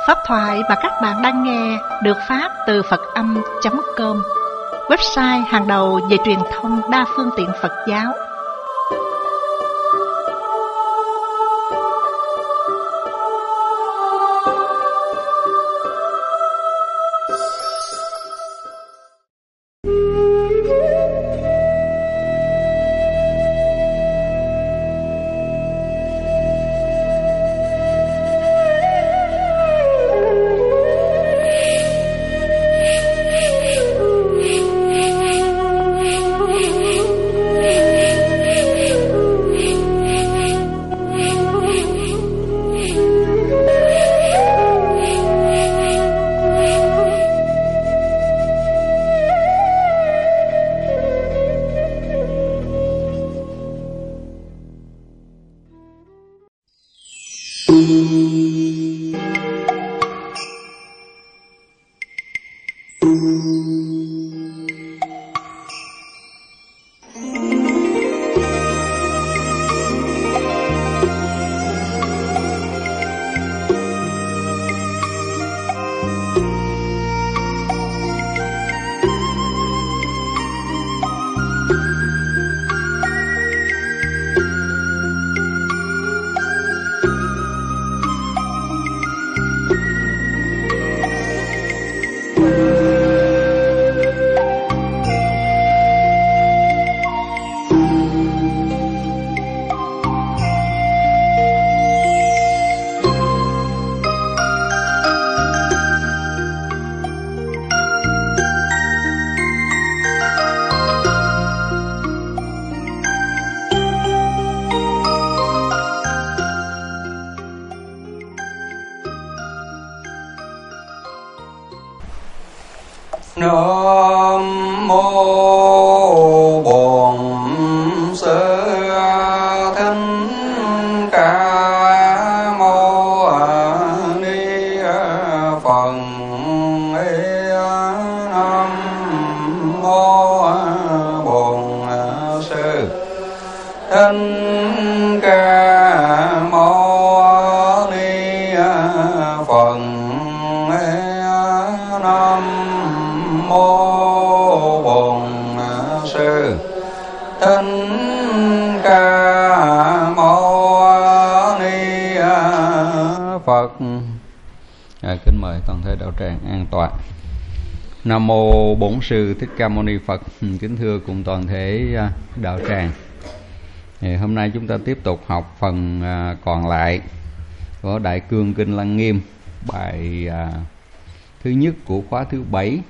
Pháp thoại mà các bạn đang nghe được phát từ Phật-âm.com, website hàng đầu về truyền thông đa phương tiện Phật giáo. Nam mô Bổn Sư Thích Ca Mâu Ni Phật. Nam mô Bổn Sư Thích Ca Mâu Ni Phật. Nam mô Bổn Sư Thích Ca Mâu Ni Phật. Kính mời toàn thể đạo tràng an tọa. Nam mô Bổn Sư Thích Ca Mâu Ni Phật. Kính thưa cùng toàn thể đạo tràng, hôm nay chúng ta tiếp tục học phần còn lại của Đại Cương Kinh Lăng Nghiêm, bài thứ nhất của khóa thứ 7.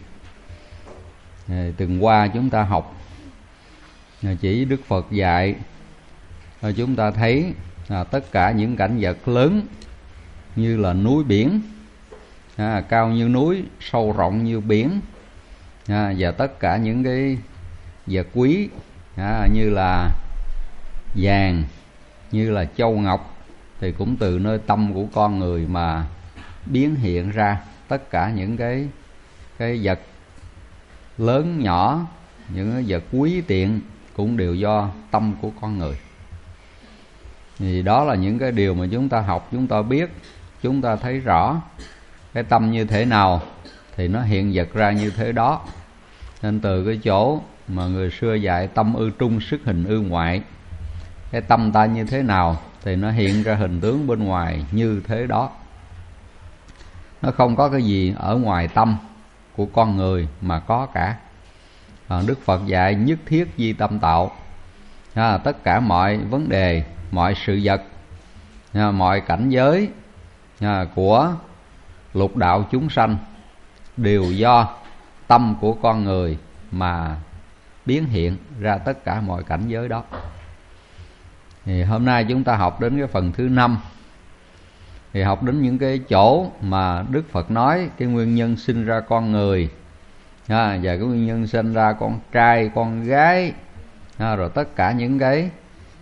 Tuần qua chúng ta học chỉ Đức Phật dạy chúng ta thấy tất cả những cảnh vật lớn như là núi biển, cao như núi, sâu rộng như biển, và tất cả những cái vật quý như là vàng, như là châu ngọc, thì cũng từ nơi tâm của con người mà biến hiện ra. Tất cả những cái vật lớn nhỏ, những cái vật quý tiện cũng đều do tâm của con người. Thì đó là những cái điều mà chúng ta học, chúng ta biết, chúng ta thấy rõ cái tâm như thế nào thì nó hiện vật ra như thế đó. Nên từ cái chỗ mà người xưa dạy tâm ư trung sức hình ư ngoại, cái tâm ta như thế nào thì nó hiện ra hình tướng bên ngoài như thế đó. Nó không có cái gì ở ngoài tâm của con người mà có cả. Đức Phật dạy nhất thiết di tâm tạo. Tất cả mọi vấn đề, mọi sự vật, mọi cảnh giới của lục đạo chúng sanh đều do tâm của con người mà biến hiện ra tất cả mọi cảnh giới đó. Thì hôm nay chúng ta học đến cái phần thứ 5, thì học đến những cái chỗ mà Đức Phật nói cái nguyên nhân sinh ra con người, và cái nguyên nhân sinh ra con trai, con gái, rồi tất cả những cái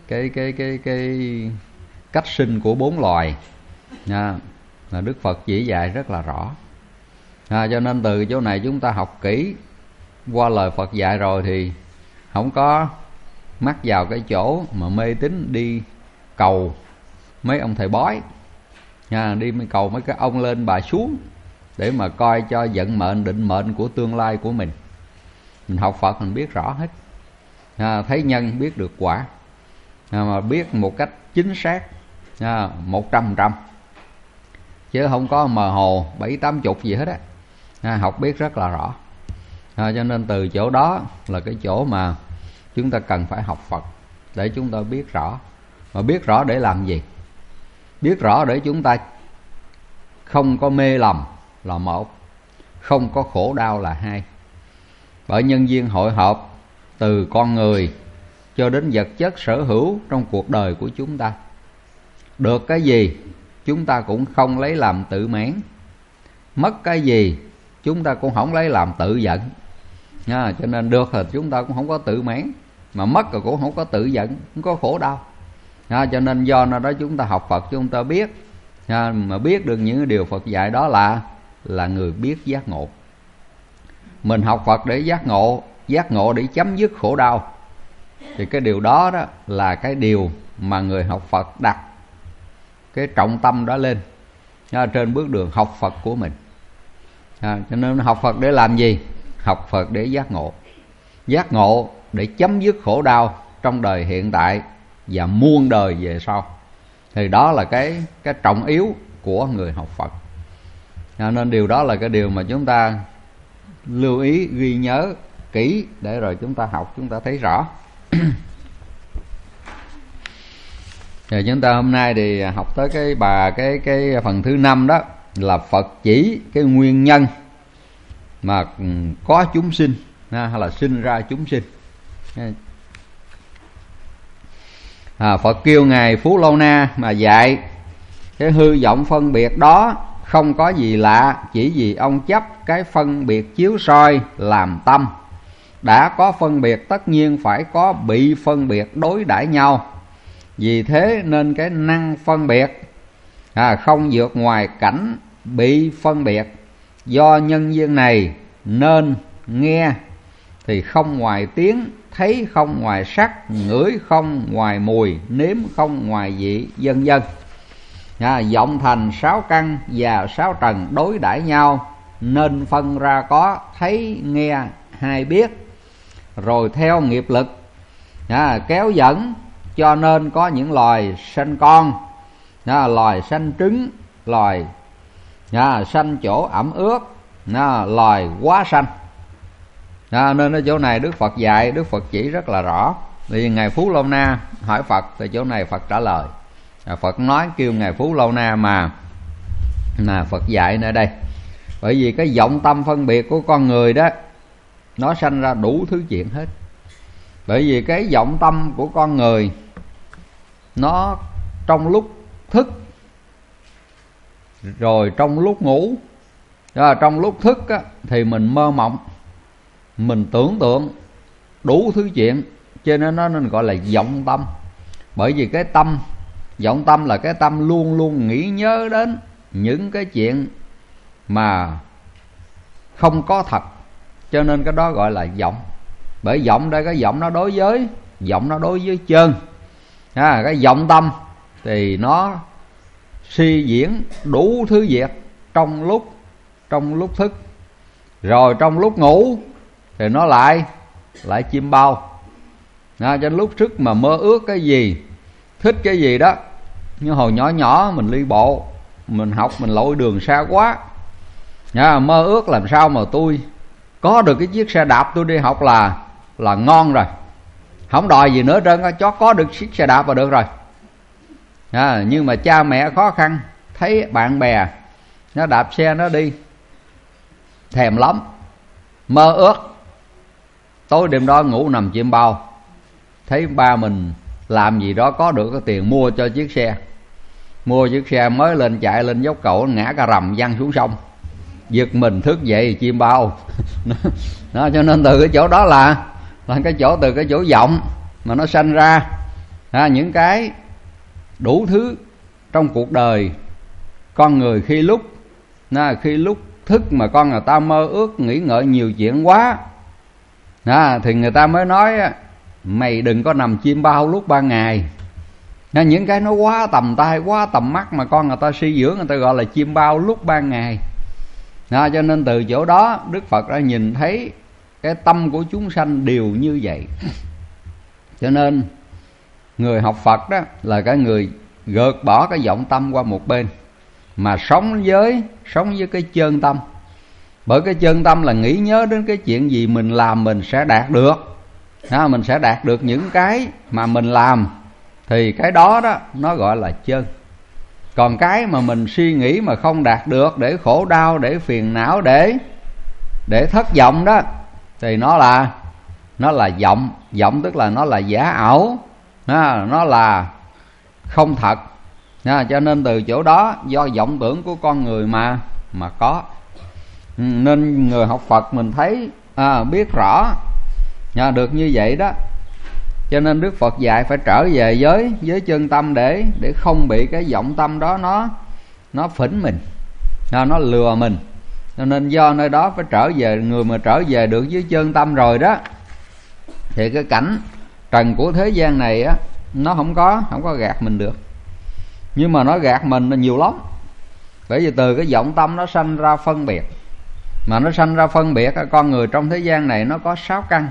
cách sinh của 4 loài, là Đức Phật chỉ dạy rất là rõ. Cho nên từ chỗ này chúng ta học kỹ qua lời Phật dạy rồi thì không có mắc vào cái chỗ mà mê tín đi cầu mấy ông thầy bói, đi cầu mấy cái ông lên bà xuống, để mà coi cho vận mệnh định mệnh của tương lai của mình. Mình học Phật mình biết rõ hết, thấy nhân biết được quả, mà biết một cách chính xác 100%, chứ không có mờ hồ 70-80 gì hết á. Học biết rất là rõ. Cho nên từ chỗ đó là cái chỗ mà chúng ta cần phải học Phật, để chúng ta biết rõ. Mà biết rõ để làm gì? Biết rõ để chúng ta không có mê lầm là một, không có khổ đau là hai. Bởi nhân duyên hội họp từ con người cho đến vật chất sở hữu trong cuộc đời của chúng ta, được cái gì chúng ta cũng không lấy làm tự mãn, mất cái gì chúng ta cũng không lấy làm tự giận. Cho nên được thì chúng ta cũng không có tự mãn, mà mất rồi cũng không có tự giận, không có khổ đau. Cho nên do đó chúng ta học Phật chúng ta biết, mà biết được những điều Phật dạy đó là người biết giác ngộ. Mình học Phật để giác ngộ để chấm dứt khổ đau, thì cái điều đó là cái điều mà người học Phật đặt cái trọng tâm đó lên trên bước đường học Phật của mình. Cho nên học Phật để làm gì? Học Phật để giác ngộ. Giác ngộ để chấm dứt khổ đau trong đời hiện tại và muôn đời về sau. Thì đó là cái trọng yếu của người học Phật. Nên điều đó là cái điều mà chúng ta lưu ý, ghi nhớ kỹ, để rồi chúng ta học chúng ta thấy rõ. Rồi chúng ta hôm nay thì học tới cái phần thứ 5 đó, là Phật chỉ cái nguyên nhân mà có chúng sinh, hay là sinh ra chúng sinh. Phật kêu Ngài Phú Lâu Na mà dạy cái hư vọng phân biệt đó không có gì lạ, chỉ vì ông chấp cái phân biệt chiếu soi làm tâm. Đã có phân biệt tất nhiên phải có bị phân biệt đối đãi nhau. Vì thế nên cái năng phân biệt không vượt ngoài cảnh bị phân biệt. Do nhân duyên này nên nghe thì không ngoài tiếng, thấy không ngoài sắc, ngửi không ngoài mùi, nếm không ngoài vị, vân vân. Vọng thành 6 căn và 6 trần đối đãi nhau, nên phân ra có thấy nghe hay biết. Rồi theo nghiệp lực kéo dẫn, cho nên có những loài sanh con, loài sanh trứng, loài sanh chỗ ẩm ướt, loài quá sanh. Nên ở chỗ này Đức Phật dạy, Đức Phật chỉ rất là rõ. Thì Ngài Phú Lâu Na hỏi Phật, thì chỗ này Phật trả lời. Phật nói kêu Ngài Phú Lâu Na mà Phật dạy nơi đây. Bởi vì cái vọng tâm phân biệt của con người đó, nó sanh ra đủ thứ chuyện hết. Bởi vì cái vọng tâm của con người, nó trong lúc thức, rồi trong lúc ngủ. Trong lúc thức thì mình mơ mộng, mình tưởng tượng đủ thứ chuyện, cho nên nó nên gọi là vọng tâm. Bởi vì cái tâm, vọng tâm là cái tâm luôn luôn nghĩ nhớ đến những cái chuyện mà không có thật, cho nên cái đó gọi là vọng. Bởi vọng đây, cái vọng nó đối với chân. Cái vọng tâm thì nó suy diễn đủ thứ việc trong lúc thức. Rồi trong lúc ngủ thì nó lại chim bao. Cho lúc thức mà mơ ước cái gì, thích cái gì đó. Như hồi nhỏ nhỏ mình đi bộ, mình học mình lội đường xa quá, mơ ước làm sao mà tôi có được cái chiếc xe đạp tôi đi học là ngon rồi, không đòi gì nữa trơn, có được chiếc xe đạp là được rồi. Nhưng mà cha mẹ khó khăn, thấy bạn bè nó đạp xe nó đi, thèm lắm, mơ ước. Tối đêm đó ngủ nằm chim bao, thấy ba mình làm gì đó có được cái tiền mua cho chiếc xe. Mua chiếc xe mới lên, chạy lên dốc cầu, ngã cả rầm văng xuống sông. Giật mình thức dậy chim bao. Cho nên từ cái chỗ đó là cái chỗ, từ cái chỗ vọng mà nó sanh ra những cái đủ thứ trong cuộc đời con người. Khi lúc thức mà con người ta mơ ước nghĩ ngợi nhiều chuyện quá, thì người ta mới nói mày đừng có nằm chim bao lúc ban ngày, Những cái nó quá tầm tay, quá tầm mắt mà con người ta suy dưỡng, người ta gọi là chim bao lúc ban ngày. Cho nên từ chỗ đó Đức Phật đã nhìn thấy cái tâm của chúng sanh đều như vậy. Cho nên người học Phật đó là cái người gợt bỏ cái vọng tâm qua một bên, mà sống với cái chân tâm. Bởi cái chân tâm là nghĩ nhớ đến cái chuyện gì mình làm mình sẽ đạt được. Mình sẽ đạt được những cái mà mình làm, thì cái đó đó nó gọi là chân. Còn cái mà mình suy nghĩ mà không đạt được, để khổ đau, để phiền não, để thất vọng đó, thì nó là vọng. Vọng tức là nó là giả ảo, nó là không thật. Cho nên từ chỗ đó, do vọng tưởng của con người mà có, nên người học Phật mình thấy biết rõ được như vậy đó. Cho nên Đức Phật dạy phải trở về với chân tâm để không bị cái vọng tâm đó nó phỉnh mình, nó lừa mình. Cho nên do nơi đó phải trở về. Người mà trở về được với chân tâm rồi đó, thì cái cảnh trần của thế gian này á, nó không có gạt mình được. Nhưng mà nó gạt mình là nhiều lắm. Bởi vì từ cái vọng tâm nó sanh ra phân biệt. Mà nó sanh ra phân biệt, con người trong thế gian này nó có 6 căn.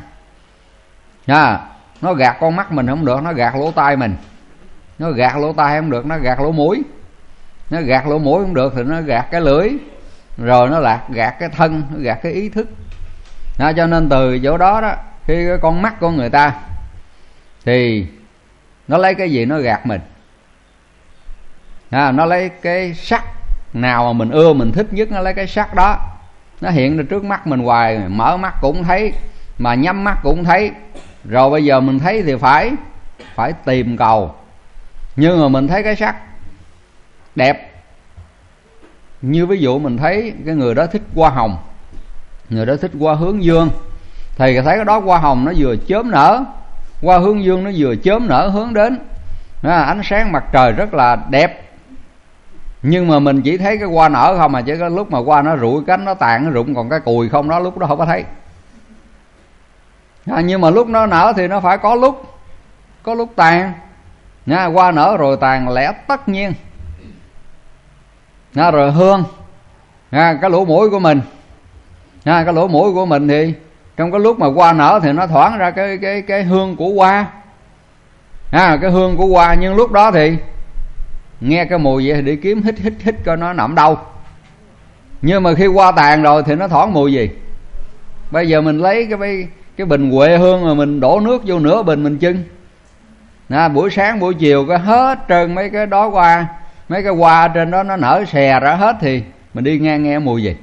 Nó gạt con mắt mình không được, nó gạt lỗ tai mình. Nó gạt lỗ tai không được, nó gạt lỗ mũi. Nó gạt lỗ mũi không được thì nó gạt cái lưỡi. Rồi nó gạt cái thân, nó gạt cái ý thức. Cho nên từ chỗ đó đó, khi cái con mắt của người ta thì nó lấy cái gì nó gạt mình. Nó lấy cái sắc nào mà mình ưa, mình thích nhất, nó lấy cái sắc đó. Nó hiện ra trước mắt mình hoài, mở mắt cũng thấy, mà nhắm mắt cũng thấy. Rồi bây giờ mình thấy thì phải tìm cầu. Nhưng mà mình thấy cái sắc đẹp, như ví dụ mình thấy cái người đó thích hoa hồng, người đó thích hoa hướng dương, thì thấy cái đó hoa hồng nó vừa chớm nở, hoa hướng dương nó vừa chớm nở hướng đến ánh sáng mặt trời rất là đẹp. Nhưng mà mình chỉ thấy cái hoa nở không, mà chứ cái lúc mà hoa nó rụi cánh, nó tàn, nó rụng, còn cái cùi không đó, lúc đó không có thấy. Nhưng mà lúc nó nở thì nó phải có lúc tàn. Hoa nở rồi tàn lẽ tất nhiên. Rồi hương, cái lỗ mũi của mình, cái lỗ mũi của mình thì trong cái lúc mà hoa nở thì nó thoảng ra cái hương của hoa, cái hương của hoa. Nhưng lúc đó thì nghe cái mùi vậy thì đi kiếm hít coi nó nằm đâu. Nhưng mà khi hoa tàn rồi thì nó thoảng mùi gì? Bây giờ mình lấy cái bình huệ hương mà mình đổ nước vô nửa bình mình chưng, buổi sáng buổi chiều cái hết trơn mấy cái đó hoa, mấy cái hoa trên đó nó nở xè ra hết, thì mình đi nghe mùi gì?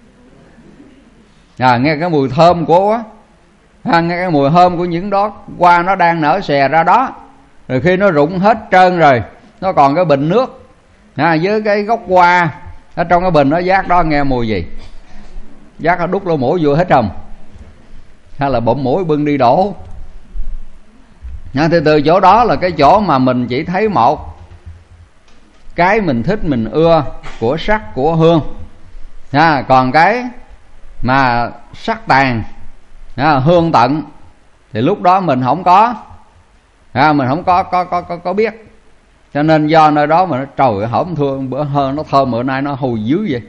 Nghe cái mùi thơm của nghe cái mùi thơm của những đó hoa nó đang nở xè ra đó. Rồi khi nó rụng hết trơn rồi, nó còn cái bình nước với cái gốc hoa ở trong cái bình nó vác đó, nghe mùi gì? Vác nó đút lỗ mũi vô hết trồng, hay là bụng mũi bưng đi đổ. Thì từ chỗ đó là cái chỗ mà mình chỉ thấy một cái mình thích mình ưa của sắc của hương. Còn cái mà sắc tàn, hương tận, thì lúc đó mình không có, mình không có biết. Cho nên do nơi đó mà nó trời hổm thương, bữa hơn nó thơm, bữa nay nó hôi dữ vậy.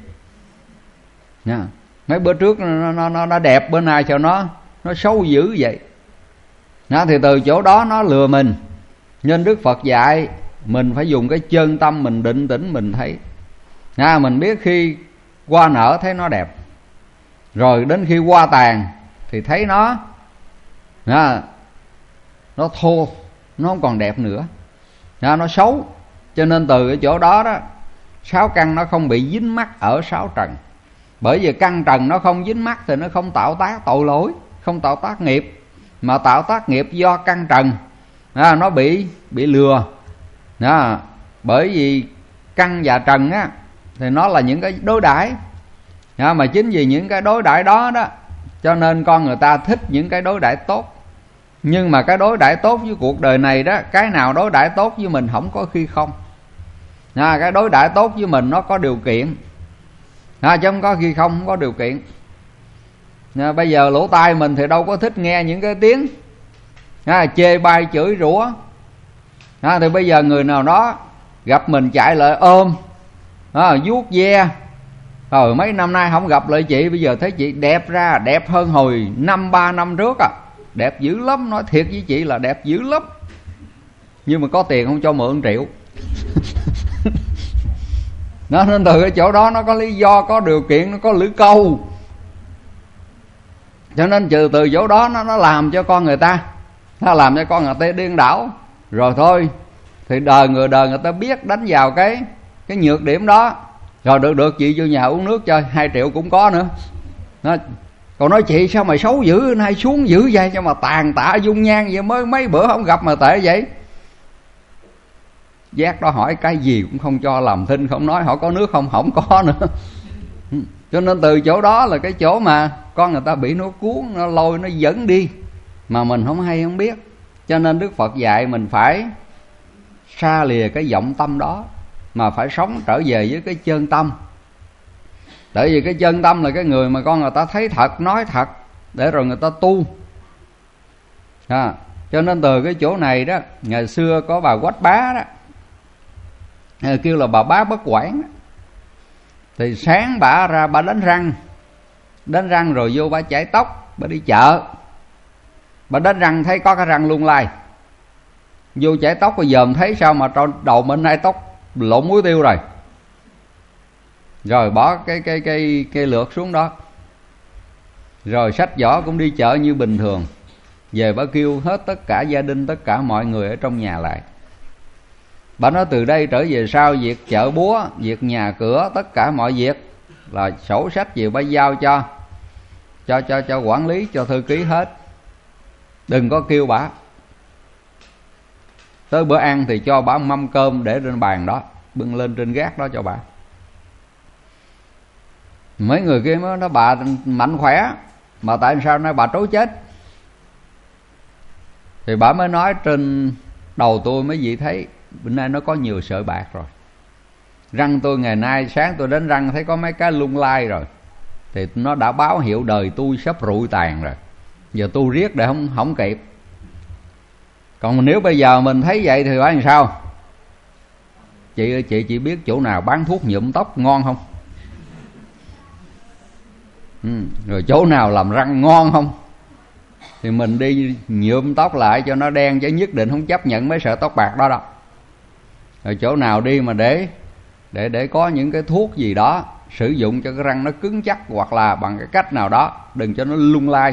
Mấy bữa trước nó đẹp, bữa nay cho nó xấu dữ vậy. Thì từ chỗ đó nó lừa mình. Nên Đức Phật dạy mình phải dùng cái chân tâm mình định tĩnh mình thấy. Mình biết khi hoa nở thấy nó đẹp, rồi đến khi hoa tàn thì thấy nó thô, nó không còn đẹp nữa, nó xấu. Cho nên từ cái chỗ đó đó, 6 căn nó không bị dính mắc ở 6 trần. Bởi vì căn trần nó không dính mắc thì nó không tạo tác tội lỗi, không tạo tác nghiệp. Mà tạo tác nghiệp do căn trần nó bị lừa. Bởi vì căn và trần á thì nó là những cái đối đãi. Mà chính vì những cái đối đãi đó đó, cho nên con người ta thích những cái đối đãi tốt. Nhưng mà cái đối đãi tốt với cuộc đời này đó, cái nào đối đãi tốt với mình không có khi không. Cái đối đãi tốt với mình nó có điều kiện, chứ không có khi không có điều kiện. Bây giờ lỗ tai mình thì đâu có thích nghe những cái tiếng chê bai chửi rủa, Thì bây giờ người nào đó gặp mình chạy lại ôm, vuốt ve, mấy năm nay không gặp lại chị, bây giờ thấy chị đẹp ra, đẹp hơn hồi 3 năm trước đẹp dữ lắm, nói thiệt với chị là đẹp dữ lắm, nhưng mà có tiền không cho mượn 1 triệu. Nên từ cái chỗ đó nó có lý do, có điều kiện, nó có lưỡi câu, cho nên từ chỗ đó nó làm cho con người ta, nó làm cho con người ta điên đảo. Rồi thôi thì đời người ta biết đánh vào cái nhược điểm đó, rồi được chị vô nhà uống nước chơi 2 triệu cũng có nữa. Còn nói chị sao mày xấu dữ, nay xuống dữ vậy, cho mà tàn tạ dung nhan vậy, mới mấy bữa không gặp mà tệ vậy. Giác đó hỏi cái gì cũng không cho, làm thinh không nói, hỏi có nước không, không có nữa. Cho nên từ chỗ đó là cái chỗ mà con người ta bị nó cuốn, nó lôi, nó dẫn đi mà mình không hay không biết. Cho nên Đức Phật dạy mình phải xa lìa cái vọng tâm đó, mà phải sống trở về với cái chân tâm. Tại vì cái chân tâm là cái người mà con người ta thấy thật, nói thật, để rồi người ta tu. Cho nên từ cái chỗ này đó, ngày xưa có bà Quách Bá đó, kêu là bà Bá Bất Quản đó. Thì sáng bà ra bà đánh răng rồi vô bà chải tóc, bà đi chợ, bà đánh răng thấy có cái răng lung lay, vô chải tóc rồi dòm thấy sao mà trong đầu bên nay tóc lộn muối tiêu rồi bỏ cái lược xuống đó, rồi xách giỏ cũng đi chợ như bình thường. Về bà kêu hết tất cả gia đình, tất cả mọi người ở trong nhà lại. Bà nói từ đây trở về sau, việc chợ búa, việc nhà cửa, tất cả mọi việc là sổ sách gì bà giao cho quản lý, cho thư ký hết. Đừng có kêu bà. Tới bữa ăn thì cho bà mâm cơm để trên bàn đó, bưng lên trên gác đó cho bà. Mấy người kia mới nói bà mạnh khỏe, mà tại sao nói bà trối chết? Thì bà mới nói trên đầu tôi mấy vị thấy bữa nay nó có nhiều sợi bạc rồi. Răng tôi ngày nay sáng tôi đánh răng thấy có mấy cái lung lay rồi, thì nó đã báo hiệu đời tôi sắp rụi tàn rồi. Giờ tôi riết để không kịp. Còn nếu bây giờ mình thấy vậy thì phải làm sao? Chị ơi, chị biết chỗ nào bán thuốc nhuộm tóc ngon không? Rồi chỗ nào làm răng ngon không? Thì mình đi nhuộm tóc lại cho nó đen, chứ nhất định không chấp nhận mấy sợi tóc bạc đó đâu. Rồi chỗ nào đi mà để có những cái thuốc gì đó sử dụng cho cái răng nó cứng chắc, hoặc là bằng cái cách nào đó đừng cho nó lung lay.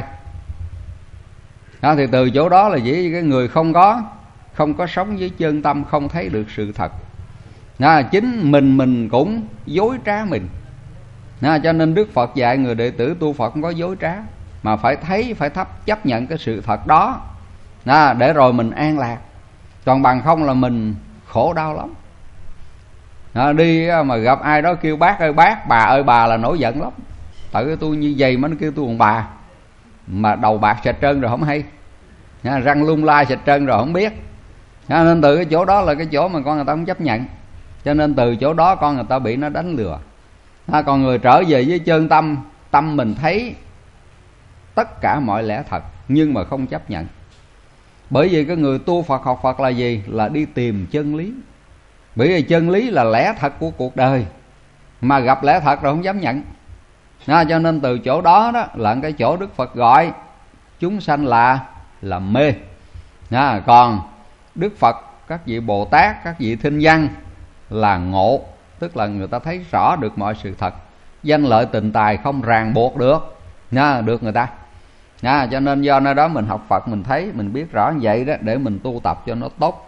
Thì từ chỗ đó là chỉ cái người không có sống với chân tâm, không thấy được sự thật. Chính mình cũng dối trá mình. Cho nên Đức Phật dạy người đệ tử tu Phật không có dối trá, mà phải thấy, phải chấp nhận cái sự thật đó, để rồi mình an lạc. Còn bằng không là mình khổ đau lắm. Đi mà gặp ai đó kêu bác ơi bác, bà ơi bà là nổi giận lắm. Tự tôi như vậy mà nó kêu tôi còn bà, mà đầu bạc sạch trơn rồi không hay, răng lung lay sạch trơn rồi không biết. Nên từ cái chỗ đó là cái chỗ mà con người ta không chấp nhận. Cho nên từ chỗ đó con người ta bị nó đánh lừa. Còn người trở về với chân tâm, tâm mình thấy tất cả mọi lẽ thật nhưng mà không chấp nhận. Bởi vì cái người tu Phật, học Phật là gì? Là đi tìm chân lý. Bởi vì chân lý là lẽ thật của cuộc đời, mà gặp lẽ thật rồi không dám nhận. Cho nên từ chỗ đó đó là cái chỗ Đức Phật gọi chúng sanh là mê. Còn Đức Phật, các vị Bồ Tát, các vị Thinh Văn là ngộ, tức là người ta thấy rõ được mọi sự thật. Danh lợi tình tài không ràng buộc được người ta. Cho nên do nơi đó mình học Phật, mình thấy, mình biết rõ như vậy đó, để mình tu tập cho nó tốt.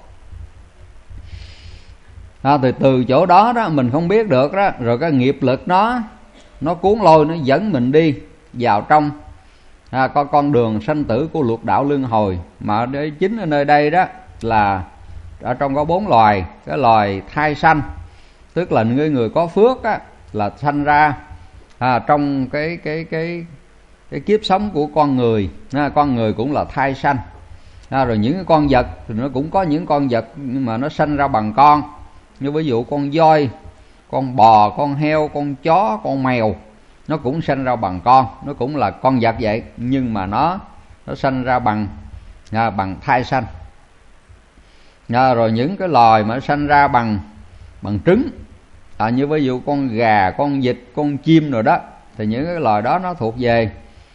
Thì từ chỗ đó đó mình không biết được đó, rồi cái nghiệp lực nó cuốn lôi, nó dẫn mình đi vào trong có con đường sanh tử của lục đạo luân hồi. Mà chính ở nơi đây đó là ở trong có 4 loài. Cái loài thai sanh, tức là người có phước á, là sanh ra trong cái kiếp sống của con người. Con người cũng là thai sanh. Rồi những cái con vật thì nó cũng có những con vật nhưng mà nó sanh ra bằng con, như ví dụ con voi, con bò, con heo, con chó, con mèo, nó cũng sanh ra bằng con, nó cũng là con vật vậy, nhưng mà nó sanh ra bằng thai sanh. Rồi những cái loài mà sanh ra bằng trứng, như ví dụ con gà, con vịt, con chim rồi đó, thì những cái loài đó nó thuộc về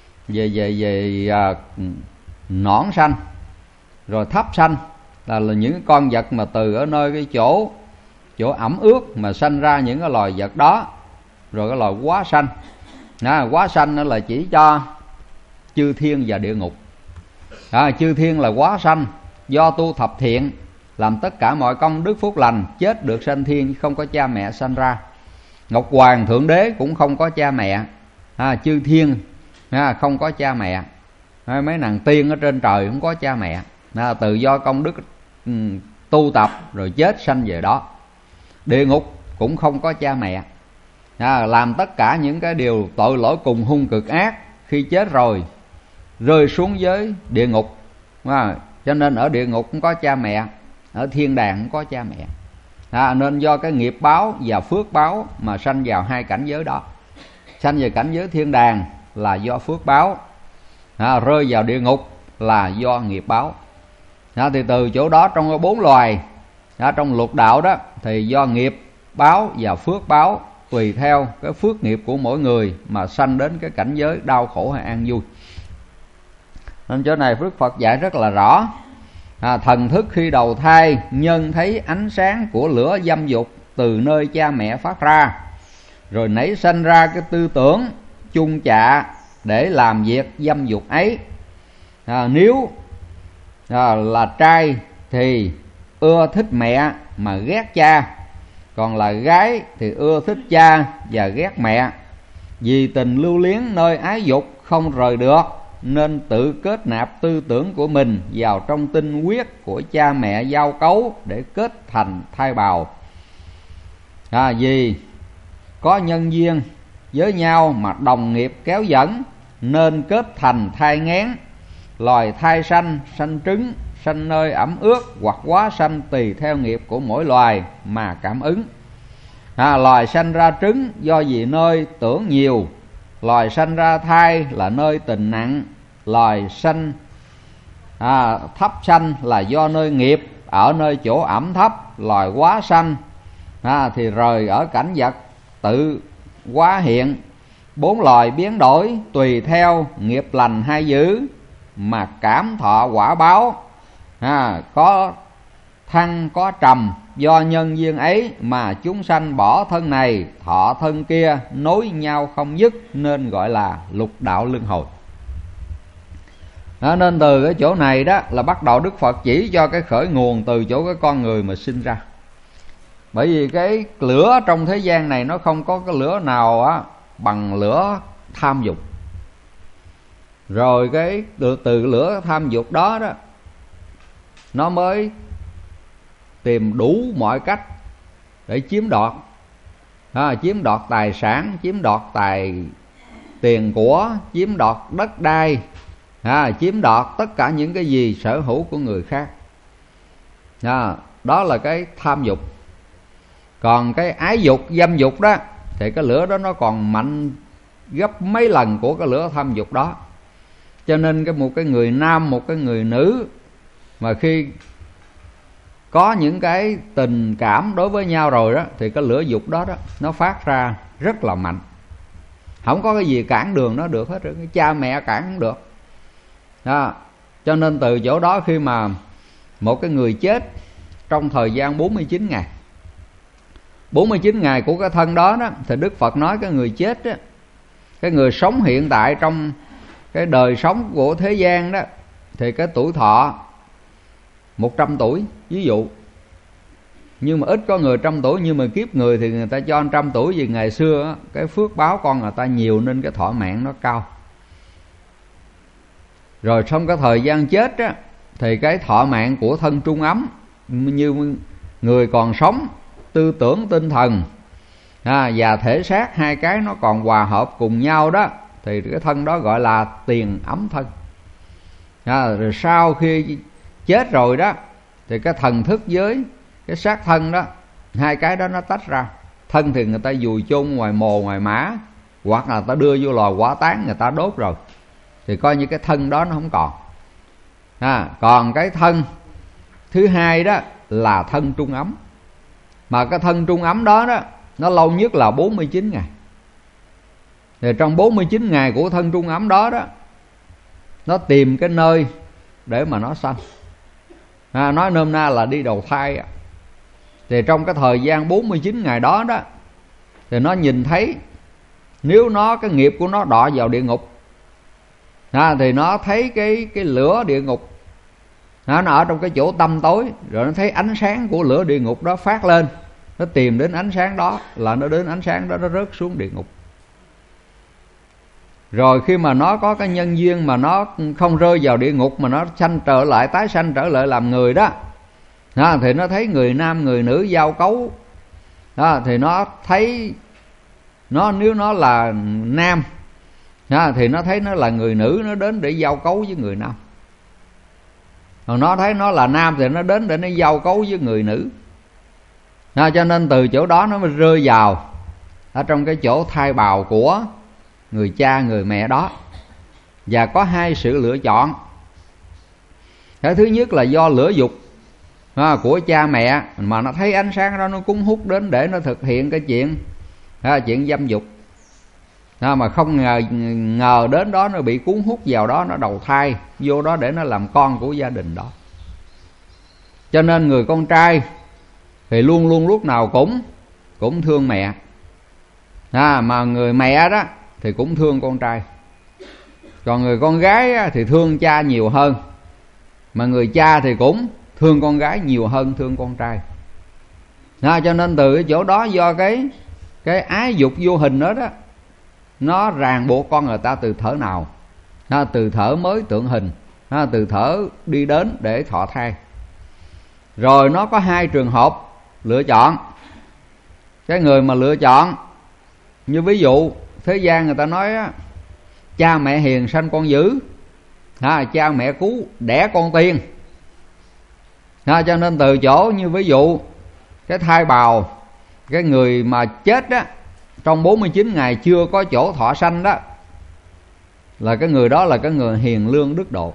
nõn sanh, rồi thấp sanh là những con vật mà từ ở nơi cái chỗ ẩm ướt mà sanh ra những cái loài vật đó. Rồi cái loài quá sanh, quá sanh đó là chỉ cho chư thiên và địa ngục. Chư thiên là quá sanh, do tu thập thiện, làm tất cả mọi công đức phúc lành, chết được sanh thiên, không có cha mẹ sanh ra. Ngọc Hoàng Thượng Đế cũng không có cha mẹ, chư thiên không có cha mẹ, mấy nàng tiên ở trên trời không có cha mẹ, tự do công đức tu tập rồi chết sanh về đó. Địa ngục cũng không có cha mẹ, làm tất cả những cái điều tội lỗi cùng hung cực ác, khi chết rồi rơi xuống dưới địa ngục. Cho nên ở địa ngục cũng có cha mẹ, ở thiên đàng cũng có cha mẹ. Nên do cái nghiệp báo và phước báo mà sanh vào hai cảnh giới đó. Sanh về cảnh giới thiên đàng là do phước báo, rơi vào địa ngục là do nghiệp báo. Thì từ chỗ đó, trong cái 4 loài trong lục đạo đó, thì do nghiệp báo và phước báo tùy theo cái phước nghiệp của mỗi người mà sanh đến cái cảnh giới đau khổ hay an vui. Nên chỗ này Đức Phật dạy rất là rõ. Thần thức khi đầu thai, nhân thấy ánh sáng của lửa dâm dục từ nơi cha mẹ phát ra, rồi nảy sanh ra cái tư tưởng chung chạ để làm việc dâm dục ấy. Nếu là trai thì ưa thích mẹ mà ghét cha, còn là gái thì ưa thích cha và ghét mẹ. Vì tình lưu luyến nơi ái dục không rời được, nên tự kết nạp tư tưởng của mình vào trong tinh huyết của cha mẹ giao cấu để kết thành thai bào. Vì có nhân duyên với nhau mà đồng nghiệp kéo dẫn, nên kết thành thai nghén. Loài thai sanh, sanh trứng, sanh nơi ẩm ướt hoặc quá sanh tùy theo nghiệp của mỗi loài mà cảm ứng. Loài sanh ra trứng do vì nơi tưởng nhiều, loài sanh ra thai là nơi tình nặng, loài sanh thấp sanh là do nơi nghiệp ở nơi chỗ ẩm thấp, loài quá sanh thì rời ở cảnh vật tự quá hiện. 4 loài biến đổi tùy theo nghiệp lành hay dữ mà cảm thọ quả báo, có thăng có trầm. Do nhân duyên ấy mà chúng sanh bỏ thân này thọ thân kia, nối nhau không dứt, nên gọi là lục đạo luân hồi. Nên từ cái chỗ này đó là bắt đầu Đức Phật chỉ cho cái khởi nguồn từ chỗ cái con người mà sinh ra. Bởi vì cái lửa trong thế gian này nó không có cái lửa nào bằng lửa tham dục. Rồi cái từ lửa tham dục đó nó mới tìm đủ mọi cách để chiếm đoạt, chiếm đoạt tài sản, chiếm đoạt tiền của, chiếm đoạt đất đai, chiếm đoạt tất cả những cái gì sở hữu của người khác. Đó là cái tham dục. Còn cái ái dục, dâm dục đó thì cái lửa đó nó còn mạnh gấp mấy lần của cái lửa tham dục đó. Cho nên một cái người nam, một cái người nữ mà khi có những cái tình cảm đối với nhau rồi đó, thì cái lửa dục đó nó phát ra rất là mạnh. Không có cái gì cản đường nó được hết, cái cha mẹ cản không được. Cho nên từ chỗ đó, khi mà một cái người chết trong thời gian 49 ngày 49 ngày của cái thân đó thì Đức Phật nói cái người chết đó, cái người sống hiện tại trong cái đời sống của thế gian đó, thì cái tuổi thọ 100 tuổi ví dụ. Nhưng mà ít có người 100 tuổi, nhưng mà kiếp người thì người ta cho 100 tuổi. Vì ngày xưa cái phước báo con người ta nhiều nên cái thọ mạng nó cao. Rồi trong cái thời gian chết á, thì cái thọ mạng của thân trung ấm, như người còn sống, tư tưởng tinh thần và thể xác, hai cái nó còn hòa hợp cùng nhau đó, thì cái thân đó gọi là tiền ấm thân. Rồi sau khi chết rồi đó, thì cái thần thức với cái xác thân đó, hai cái đó nó tách ra. Thân thì người ta vùi chôn ngoài mồ ngoài mả, hoặc là người ta đưa vô lò hỏa táng, người ta đốt rồi, thì coi như cái thân đó nó không còn. Còn cái thân thứ hai đó là thân trung ấm. Mà cái thân trung ấm đó đó, nó lâu nhất là 49 ngày. Thì trong 49 ngày của thân trung ấm đó đó, nó tìm cái nơi để mà nó sanh. Nói nôm na là đi đầu thai. Thì trong cái thời gian 49 ngày đó đó, thì nó nhìn thấy, nếu nó cái nghiệp của nó đọa vào địa ngục, thì nó thấy cái lửa địa ngục, nó ở trong cái chỗ tăm tối, rồi nó thấy ánh sáng của lửa địa ngục đó phát lên, nó tìm đến ánh sáng đó, là nó đến ánh sáng đó, nó rớt xuống địa ngục. Rồi khi mà nó có cái nhân duyên mà nó không rơi vào địa ngục, mà nó sanh trở lại, tái sanh trở lại làm người đó, thì nó thấy người nam người nữ giao cấu. Thì nó thấy nếu nó là nam, thì nó thấy nó là người nữ, nó đến để giao cấu với người nam. Còn nó thấy nó là nam thì nó đến để nó giao cấu với người nữ. Cho nên từ chỗ đó nó mới rơi vào ở trong cái chỗ thai bào của người cha người mẹ đó. Và có hai sự lựa chọn. Cái thứ nhất là do lửa dục của cha mẹ, mà nó thấy ánh sáng đó nó cuốn hút đến để nó thực hiện cái chuyện dâm dục. Mà không ngờ đến đó nó bị cuốn hút vào đó, nó đầu thai vô đó để nó làm con của gia đình đó. Cho nên người con trai thì luôn luôn lúc nào cũng thương mẹ. Mà người mẹ đó thì cũng thương con trai. Còn người con gái thì thương cha nhiều hơn, mà người cha thì cũng thương con gái nhiều hơn thương con trai. Cho nên từ cái chỗ đó, do cái ái dục vô hình đó đó, nó ràng buộc con người ta từ thở nào. Từ thở mới tượng hình, từ thở đi đến để thọ thai. Rồi nó có hai trường hợp lựa chọn. Cái người mà lựa chọn, như ví dụ thế gian người ta nói á, cha mẹ hiền sanh con dữ, cha mẹ cứu đẻ con tiên. Cho nên từ chỗ như ví dụ cái thai bào, cái người mà chết đó, trong 49 ngày chưa có chỗ thọ sanh đó, là cái người đó là cái người hiền lương đức độ.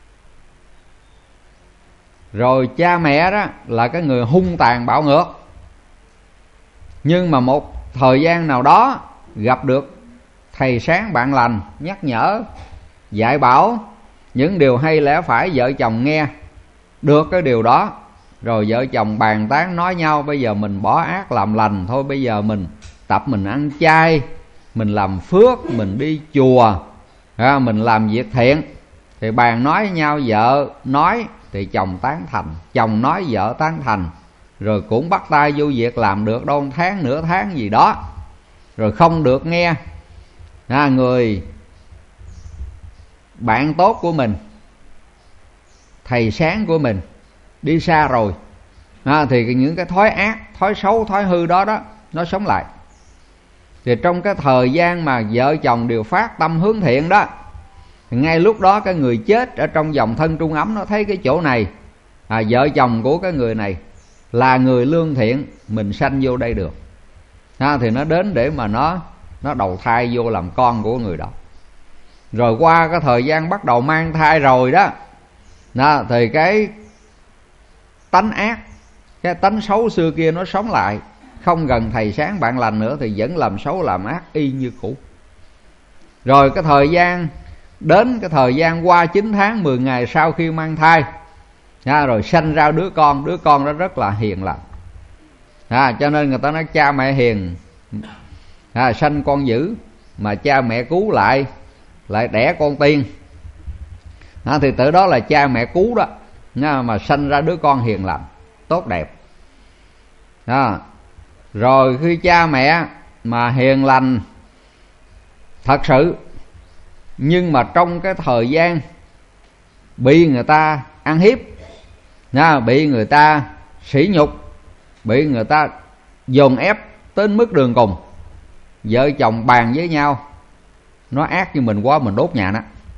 Rồi cha mẹ đó là cái người hung tàn bạo ngược. Nhưng mà một thời gian nào đó gặp được thầy sáng bạn lành, nhắc nhở, dạy bảo những điều hay lẽ phải, vợ chồng nghe được cái điều đó, rồi vợ chồng bàn tán nói nhau, bây giờ mình bỏ ác làm lành thôi, bây giờ mình tập mình ăn chay, mình làm phước, mình đi chùa, mình làm việc thiện. Thì bàn nói với nhau, vợ nói thì chồng tán thành, chồng nói vợ tán thành. Rồi cũng bắt tay vô việc làm được đâu một tháng nửa tháng gì đó. Rồi không được nghe người bạn tốt của mình, thầy sáng của mình đi xa rồi, thì những cái thói ác, thói xấu, thói hư đó đó nó sống lại. Thì trong cái thời gian mà vợ chồng đều phát tâm hướng thiện đó, thì ngay lúc đó cái người chết ở trong dòng thân trung ấm nó thấy cái chỗ này, vợ chồng của cái người này là người lương thiện, mình sanh vô đây được, thì nó đến để mà nó đầu thai vô làm con của người đó. Rồi qua cái thời gian bắt đầu mang thai rồi đó, thì cái tánh ác, cái tánh xấu xưa kia nó sống lại, không gần thầy sáng bạn lành nữa thì vẫn làm xấu làm ác y như cũ. Rồi cái thời gian đến, cái thời gian qua 9 tháng 10 ngày sau khi mang thai, rồi sanh ra đứa con đó rất là hiền lành. Cho nên người ta nói cha mẹ hiền sanh con dữ, mà cha mẹ cứu lại đẻ con tiên. Thì từ đó là cha mẹ cứu đó, mà sanh ra đứa con hiền lành tốt đẹp. Rồi khi cha mẹ mà hiền lành thật sự, nhưng mà trong cái thời gian bị người ta ăn hiếp, bị người ta sỉ nhục, bị người ta dồn ép tới mức đường cùng, vợ chồng bàn với nhau, nó ác như mình quá mình đốt nhà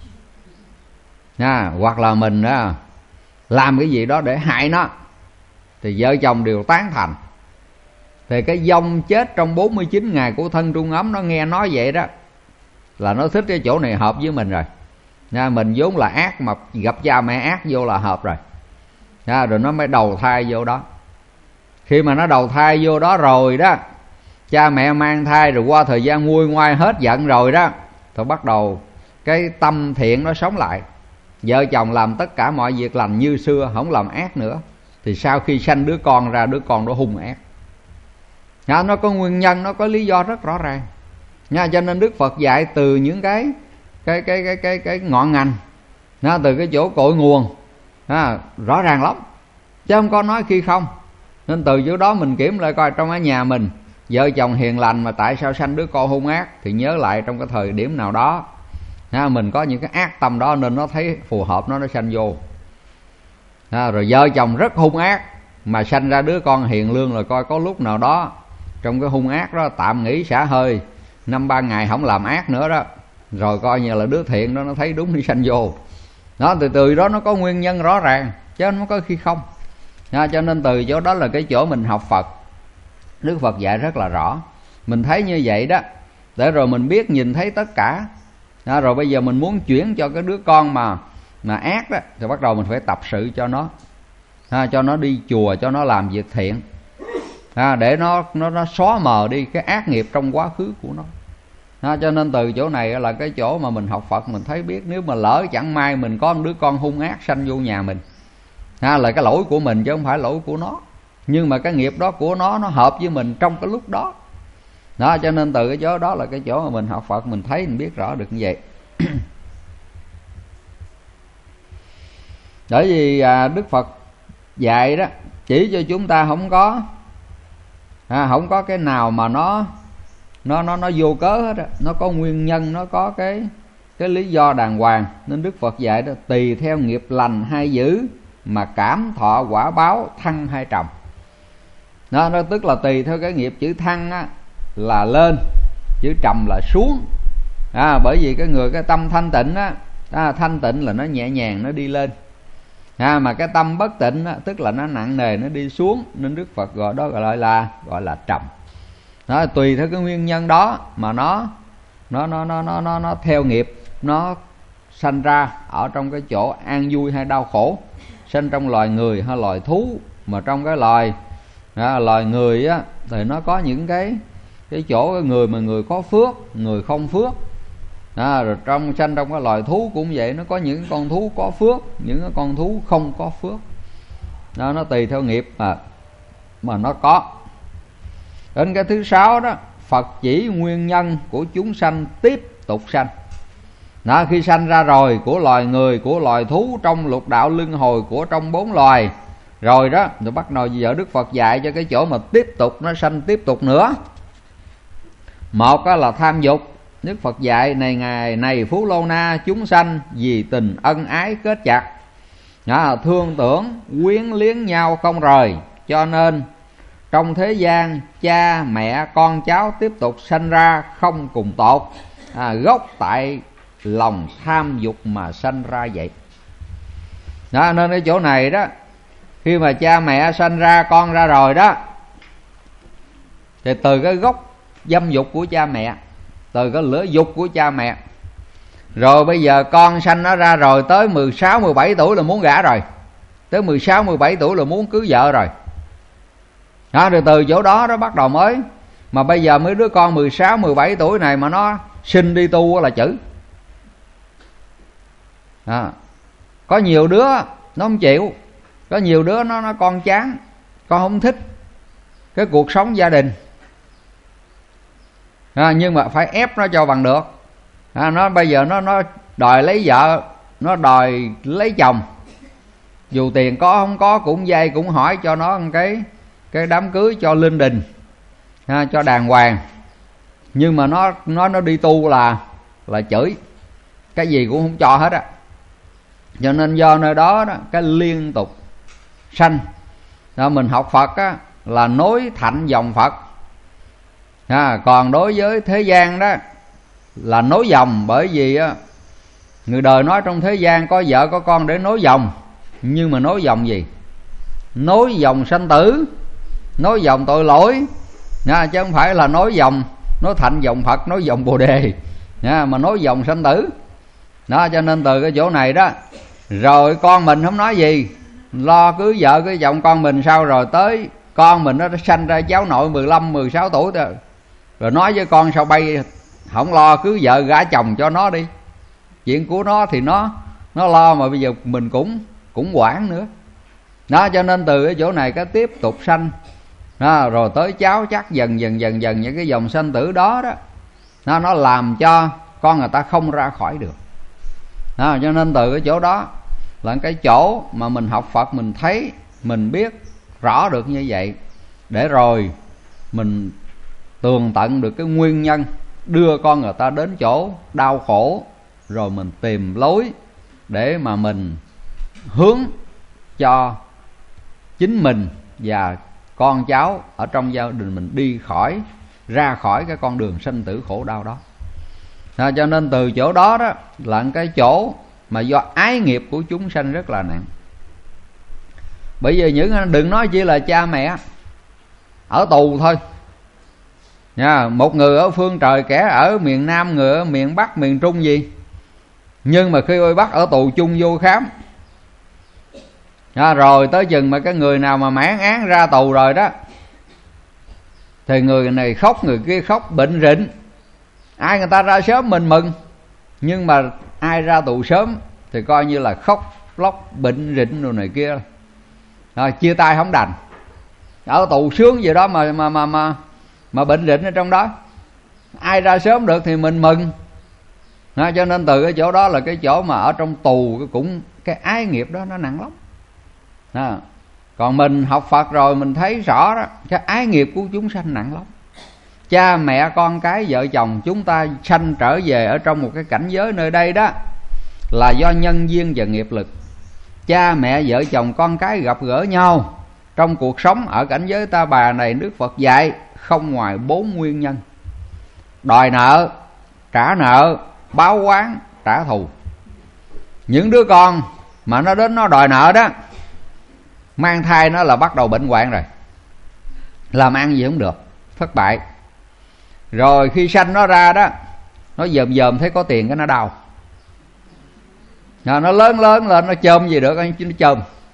nó, hoặc là mình làm cái gì đó để hại nó, thì vợ chồng đều tán thành. Thì cái vong chết trong 49 ngày của thân trung ấm nó nghe nói vậy đó, là nó thích cái chỗ này hợp với mình rồi. Mình vốn là ác, mà gặp cha mẹ ác vô là hợp rồi. rồi nó mới đầu thai vô đó. Khi mà nó đầu thai vô đó rồi đó, cha mẹ mang thai rồi qua thời gian nguôi ngoai hết giận rồi đó, thì bắt đầu cái tâm thiện nó sống lại. Vợ chồng làm tất cả mọi việc lành như xưa, không làm ác nữa. Thì sau khi sanh đứa con ra, đứa con đó hung ác. Nó có nguyên nhân, nó có lý do rất rõ ràng. Cho nên Đức Phật dạy từ những cái ngọn ngành, từ cái chỗ cội nguồn, rõ ràng lắm, chứ không có nói khi không. Nên từ chỗ đó mình kiểm lại coi trong cái nhà mình, vợ chồng hiền lành mà tại sao sanh đứa con hung ác, thì nhớ lại trong cái thời điểm nào đó mình có những cái ác tâm đó nên nó thấy phù hợp, nó sanh vô. Rồi vợ chồng rất hung ác mà sanh ra đứa con hiền lương, rồi coi có lúc nào đó trong cái hung ác đó tạm nghỉ xả hơi 5-3 ngày không làm ác nữa đó, rồi coi như là đứa thiện đó nó thấy đúng đi sanh vô. Từ đó nó có nguyên nhân rõ ràng, chứ không có khi không. Cho nên từ chỗ đó là cái chỗ mình học Phật, Đức Phật dạy rất là rõ. Mình thấy như vậy đó, để rồi mình biết nhìn thấy tất cả. Rồi bây giờ mình muốn chuyển cho cái đứa con mà ác đó, thì bắt đầu mình phải tập sự cho nó, cho nó đi chùa, cho nó làm việc thiện, để nó xóa mờ đi cái ác nghiệp trong quá khứ của nó. Cho nên từ chỗ này là cái chỗ mà mình học Phật, mình thấy biết nếu mà lỡ chẳng may mình có một đứa con hung ác sanh vô nhà mình, là cái lỗi của mình chứ không phải lỗi của nó. Nhưng mà cái nghiệp đó của nó hợp với mình trong cái lúc đó. Cho nên từ cái chỗ đó là cái chỗ mà mình học Phật, mình thấy mình biết rõ được như vậy. Bởi vì Đức Phật dạy đó chỉ cho chúng ta không có cái nào mà nó vô cớ hết đó. Nó có nguyên nhân, nó có cái lý do đàng hoàng. Nên Đức Phật dạy đó, tùy theo nghiệp lành hay dữ mà cảm thọ quả báo thăng hay trầm. Nó tức là tùy theo cái nghiệp, chữ thăng á, là lên, chữ trầm là xuống. Bởi vì cái tâm thanh tịnh á, thanh tịnh là nó nhẹ nhàng, nó đi lên. Mà cái tâm bất tịnh á, tức là nó nặng nề, nó đi xuống. Nên Đức Phật gọi đó gọi là trầm. Tùy theo cái nguyên nhân đó mà nó theo nghiệp, nó sanh ra ở trong cái chỗ an vui hay đau khổ, sanh trong loài người hay loài thú. Mà trong cái loài người á, thì nó có những cái chỗ người mà người có phước, người không phước. Rồi sanh trong cái loài thú cũng vậy, nó có những con thú có phước, những cái con thú không có phước. Nó tùy theo nghiệp mà nó có. Đến cái thứ 6 đó, Phật chỉ nguyên nhân của chúng sanh tiếp tục sanh. Khi sanh ra rồi, của loài người, của loài thú, trong lục đạo luân hồi, của trong 4 loài rồi đó, rồi bắt đầu giờ Đức Phật dạy cho cái chỗ mà tiếp tục nó sanh tiếp tục nữa. Một là tham dục. Đức Phật dạy này Phú Lô Na, chúng sanh vì tình ân ái kết chặt, thương tưởng quyến liếng nhau không rời, cho nên trong thế gian cha mẹ con cháu tiếp tục sanh ra không cùng tột. Gốc tại lòng tham dục mà sanh ra vậy. Nên cái chỗ này đó, khi mà cha mẹ sanh ra con ra rồi đó, thì từ cái gốc dâm dục của cha mẹ, từ cái lửa dục của cha mẹ, rồi bây giờ con sanh nó ra rồi, tới 16-17 tuổi là muốn gả rồi, tới 16-17 tuổi là muốn cưới vợ rồi. Rồi từ chỗ đó đó bắt đầu mới, mà bây giờ mấy đứa con 16-17 tuổi này mà nó xin đi tu là chữ. Có nhiều đứa nó không chịu, có nhiều đứa nó con chán, con không thích cái cuộc sống gia đình, nhưng mà phải ép nó cho bằng được. Nó bây giờ nó đòi lấy vợ, nó đòi lấy chồng, dù tiền có không có cũng dây cũng hỏi cho nó một cái đám cưới cho linh đình, cho đàng hoàng. Nhưng mà nó đi tu là chửi, cái gì cũng không cho hết á. Cho nên do nơi đó cái liên tục sanh. Mình học Phật á, là nối thạnh dòng Phật. Còn đối với thế gian đó là nối dòng. Bởi vì á, người đời nói trong thế gian có vợ có con để nối dòng. Nhưng mà nối dòng gì? Nối dòng sanh tử, nối dòng tội lỗi, chứ không phải là nối dòng, nối thạnh dòng Phật, nối dòng Bồ Đề, mà nối dòng sanh tử. Cho nên từ cái chỗ này đó, rồi con mình không nói gì, lo cưới vợ cưới chồng con mình, sau rồi tới con mình nó sanh ra cháu nội 15, 16 tuổi rồi nói với con sao bay không lo cưới vợ gả chồng cho nó đi, chuyện của nó thì nó lo, mà bây giờ mình cũng quản nữa đó. Cho nên từ cái chỗ này cái tiếp tục sanh đó, rồi tới cháu chắc dần những cái dòng sanh tử đó nó làm cho con người ta không ra khỏi được đó. Cho nên từ cái chỗ đó là cái chỗ mà mình học Phật, mình thấy mình biết rõ được như vậy, để rồi mình tường tận được cái nguyên nhân đưa con người ta đến chỗ đau khổ, rồi mình tìm lối để mà mình hướng cho chính mình và con cháu ở trong gia đình mình đi ra khỏi cái con đường sinh tử khổ đau đó. Cho nên từ chỗ đó là cái chỗ mà do ái nghiệp của chúng sanh rất là nặng. Bởi vì đừng nói chỉ là cha mẹ ở tù thôi nha, một người ở phương trời, kẻ ở miền Nam, người ở miền Bắc, miền Trung gì, nhưng mà khi bắt ở tù chung vô khám rồi tới chừng mà cái người nào mà mãn án ra tù rồi đó thì người này khóc, người kia khóc, bệnh rịnh. Ai người ta ra sớm mình mừng, nhưng mà ai ra tù sớm thì coi như là khóc lóc bệnh rịnh rồi này kia, chia tay không đành. Ở tù sướng gì đó mà bệnh rịnh ở trong đó. Ai ra sớm được thì mình mừng. Cho nên từ cái chỗ đó là cái chỗ mà ở trong tù cũng cái ái nghiệp đó nó nặng lắm. Còn mình học Phật rồi mình thấy rõ đó, cái ái nghiệp của chúng sanh nặng lắm. Cha mẹ con cái vợ chồng chúng ta sanh trở về ở trong một cái cảnh giới nơi đây đó là do nhân duyên và nghiệp lực. Cha mẹ vợ chồng con cái gặp gỡ nhau trong cuộc sống ở cảnh giới ta bà này, Đức Phật dạy không ngoài 4 nguyên nhân: đòi nợ, trả nợ, báo oán, trả thù. Những đứa con mà nó đến nó đòi nợ đó, mang thai nó là bắt đầu bệnh hoạn rồi, làm ăn gì không được, thất bại. Rồi khi sanh nó ra đó, nó dòm thấy có tiền cái nó đau. Nó lớn lên nó chôm gì được, nó chôm.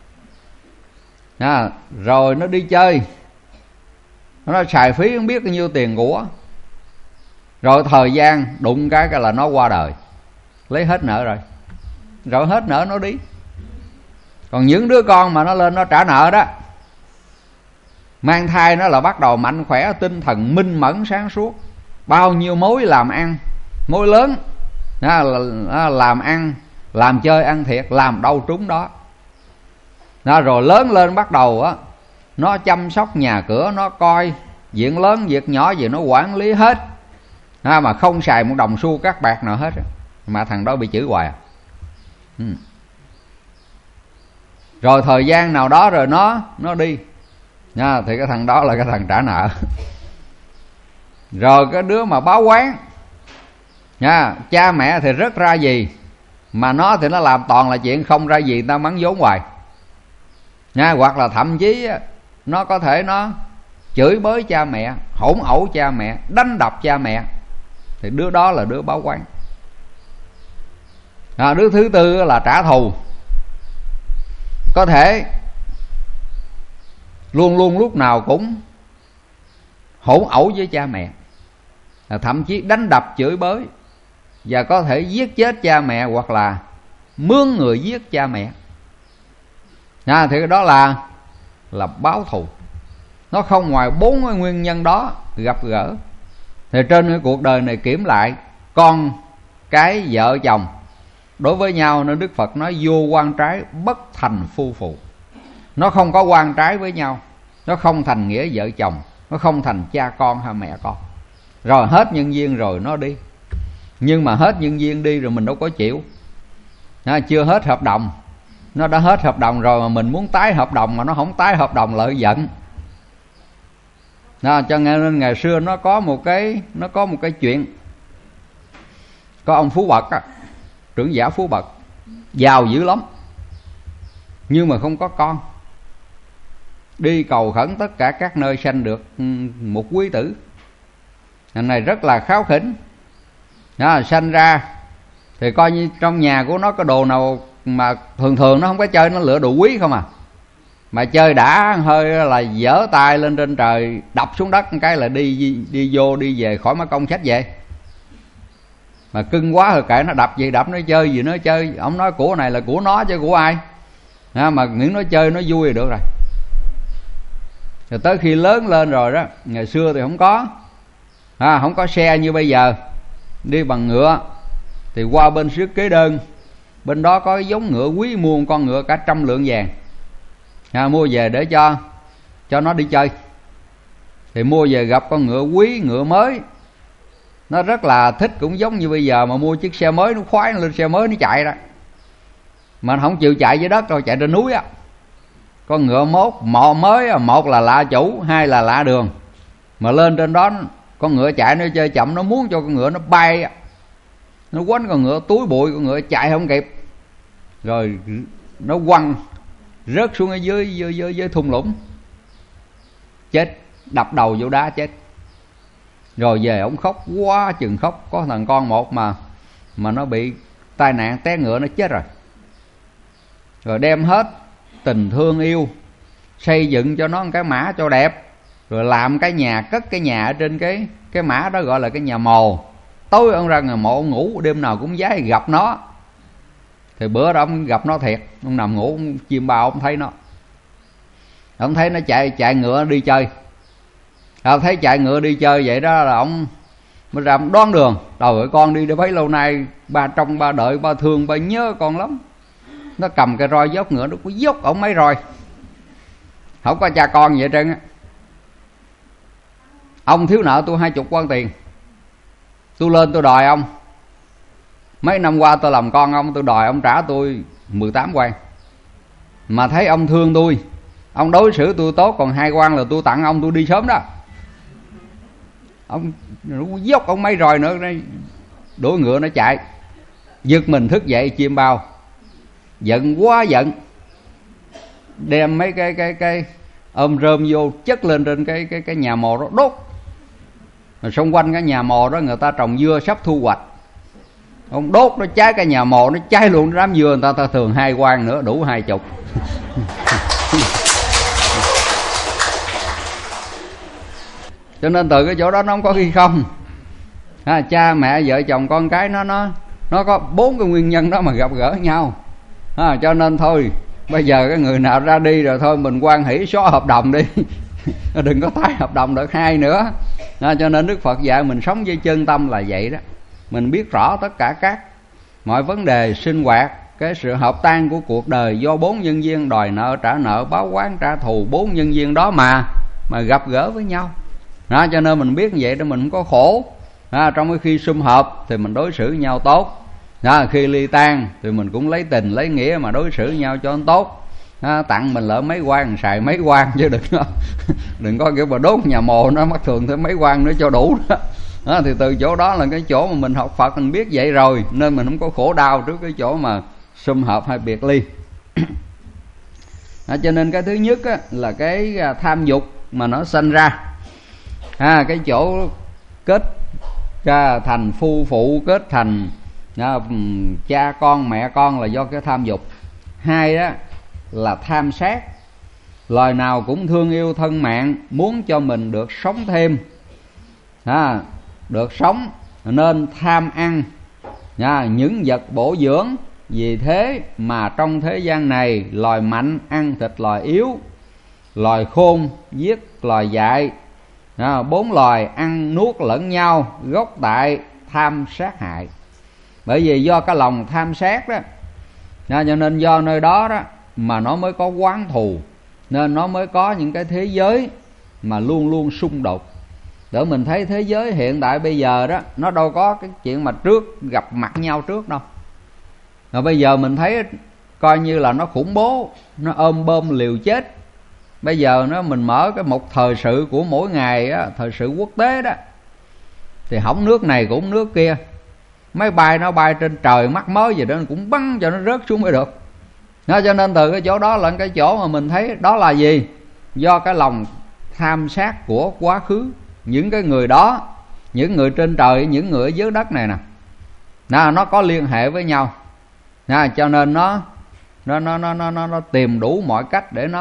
Rồi nó đi chơi, nó xài phí không biết bao nhiêu tiền của. Rồi thời gian đụng cái là nó qua đời, lấy hết nợ rồi hết nợ nó đi. Còn những đứa con mà nó lên nó trả nợ đó, mang thai nó là bắt đầu mạnh khỏe, tinh thần minh mẫn sáng suốt, bao nhiêu mối làm ăn, mối lớn làm ăn, làm chơi ăn thiệt, làm đâu trúng đó. Rồi lớn lên bắt đầu nó chăm sóc nhà cửa, nó coi việc lớn việc nhỏ gì nó quản lý hết, mà không xài một đồng xu cát bạc nào hết, mà thằng đó bị chửi hoài. Rồi thời gian nào đó rồi nó đi thì cái thằng đó là cái thằng trả nợ. Rồi cái đứa mà báo oán cha mẹ thì rất ra gì, mà nó thì nó làm toàn là chuyện không ra gì, người ta mắng vốn hoài hoặc là thậm chí nó có thể nó chửi bới cha mẹ, hỗn ẩu cha mẹ, đánh đập cha mẹ, thì đứa đó là đứa báo oán. Đứa thứ tư là trả thù, có thể luôn lúc nào cũng hỗn ẩu với cha mẹ, thậm chí đánh đập chửi bới, và có thể giết chết cha mẹ hoặc là mướn người giết cha mẹ. Thì cái đó là báo thù. Nó không ngoài 4 cái nguyên nhân đó gặp gỡ. Thì trên cái cuộc đời này kiểm lại con cái vợ chồng đối với nhau, nên Đức Phật nói vô quan trái bất thành phu phụ. Nó không có quan trái với nhau, nó không thành nghĩa vợ chồng, nó không thành cha con hay mẹ con. Rồi hết nhân duyên rồi nó đi. Nhưng mà hết nhân duyên đi rồi mình đâu có chịu. Chưa hết hợp đồng, nó đã hết hợp đồng rồi mà mình muốn tái hợp đồng mà nó không tái hợp đồng lợi giận. Cho nên ngày xưa nó có một cái chuyện. Có ông Phú Bậc trưởng giả Phú Bậc, giàu dữ lắm nhưng mà không có con. Đi cầu khẩn tất cả các nơi sanh được một quý tử. Anh này rất là kháu khỉnh. Sanh ra thì coi như trong nhà của nó có đồ nào mà thường nó không có chơi, nó lựa đồ quý không Mà chơi đã hơi là giở tay lên trên trời, đập xuống đất một cái là đi vô đi về khỏi mất công xách về. Mà cưng quá rồi kệ nó, đập gì đập, nó chơi gì nó chơi. Ông nói của này là của nó chứ của ai. Mà miễn nó chơi nó vui thì được rồi. Rồi tới khi lớn lên rồi đó, ngày xưa thì không không có xe như bây giờ, đi bằng ngựa. Thì qua bên xứ Kế Đơn, bên đó có giống ngựa quý, mua một con ngựa cả 100 lượng vàng. Mua về để cho nó đi chơi. Thì mua về gặp con ngựa quý, ngựa mới, nó rất là thích, cũng giống như bây giờ mà mua chiếc xe mới, nó khoái nó lên xe mới nó chạy đó. Mà nó không chịu chạy dưới đất đâu, chạy trên núi á. Con ngựa mới, một là lạ chủ, hai là lạ đường. Mà lên trên đó con ngựa chạy nó chơi chậm, nó muốn cho con ngựa nó bay, nó quánh con ngựa túi bụi, con ngựa chạy không kịp, rồi nó quăng rớt xuống ở dưới thung lũng, chết, đập đầu vô đá chết. Rồi về ông khóc quá chừng khóc. Có thằng con một mà nó bị tai nạn té ngựa, nó chết rồi. Rồi đem hết tình thương yêu, xây dựng cho nó một cái mã cho đẹp, rồi làm cái nhà, cất cái nhà ở trên cái mã đó, gọi là cái nhà mồ. Tối ông ra nhà mộ ông ngủ, đêm nào cũng giái gặp nó. Thì bữa đó ông gặp nó thiệt, ông nằm ngủ, ông chim bao, ông thấy nó. Ông thấy nó chạy ngựa đi chơi. Ông thấy chạy ngựa đi chơi vậy đó là ông mới ra ông đoán đường. Trời ơi, con đi bấy lâu nay, ba trông, ba đợi, ba thương, ba nhớ con lắm. Nó cầm cái roi dốc ngựa, nó có dốc ổng mấy roi. Không có cha con vậy trơn á. Ông thiếu nợ tôi 20 quan tiền, tôi lên tôi đòi ông. Mấy năm qua tôi làm con ông, tôi đòi ông trả tôi 18 quan. Mà thấy ông thương tôi, ông đối xử tôi tốt, còn 2 quan là tôi tặng ông, tôi đi sớm đó. Ông dốc ông mấy roi nữa, đuổi ngựa nó chạy. Giật mình thức dậy chim bao, giận quá giận, đem mấy cái ôm rơm vô chất lên trên cái nhà mồ đó đốt. Rồi xung quanh cái nhà mồ đó người ta trồng dưa sắp thu hoạch, ông đốt nó cháy cái nhà mồ, nó cháy luôn đám dưa. Người ta thường 2 quan nữa đủ 20. Cho nên từ cái chỗ đó nó không có ghi không. Cha mẹ vợ chồng con cái nó có 4 cái nguyên nhân đó mà gặp gỡ nhau. Cho nên thôi, bây giờ cái người nào ra đi rồi thôi mình hoan hỷ xóa hợp đồng đi. Đừng có tái hợp đồng được 2 nữa. Cho nên Đức Phật dạy mình sống với chân tâm là vậy đó. Mình biết rõ tất cả các mọi vấn đề sinh hoạt, cái sự hợp tan của cuộc đời do 4 nhân duyên: đòi nợ, trả nợ, báo oán, trả thù. 4 nhân duyên đó mà gặp gỡ với nhau. Cho nên mình biết như vậy để mình không có khổ. Trong cái khi sum họp thì mình đối xử nhau tốt. Khi ly tan thì mình cũng lấy tình lấy nghĩa mà đối xử nhau cho nó tốt. Tặng mình lỡ mấy quan xài mấy quan, chứ đừng có kiểu mà đốt nhà mồ nó mắc thường tới mấy quan nữa cho đủ đó. Thì từ chỗ đó là cái chỗ mà mình học Phật mình biết vậy rồi, nên mình không có khổ đau trước cái chỗ mà sum họp hay biệt ly. Cho nên cái thứ nhất á, là cái tham dục mà nó sanh ra. Cái chỗ kết ra thành phu phụ, kết thành cha con mẹ con là do cái tham dục. 2 đó là tham sát, loài nào cũng thương yêu thân mạng, muốn cho mình được sống thêm, được sống nên tham ăn những vật bổ dưỡng. Vì thế mà trong thế gian này, loài mạnh ăn thịt loài yếu, loài khôn giết loài dại. 4 loài ăn nuốt lẫn nhau, gốc tại tham sát hại. Bởi vì do cái lòng tham sát đó, cho nên do nơi đó đó mà nó mới có oán thù, nên nó mới có những cái thế giới mà luôn luôn xung đột. Để mình thấy thế giới hiện tại bây giờ đó, nó đâu có cái chuyện mà trước gặp mặt nhau trước đâu. Rồi bây giờ mình thấy coi như là nó khủng bố, nó ôm bom liều chết. Bây giờ mình mở cái một thời sự của mỗi ngày á, thời sự quốc tế đó, thì hỏng nước này cũng nước kia. Máy bay nó bay trên trời mắc mới gì đó cũng bắn cho nó rớt xuống mới được. Cho nên từ cái chỗ đó là cái chỗ mà mình thấy đó là gì? Do cái lòng tham sát của quá khứ. Những cái người đó, những người trên trời, những người ở dưới đất này nè, nó có liên hệ với nhau. Cho nên nó tìm đủ mọi cách để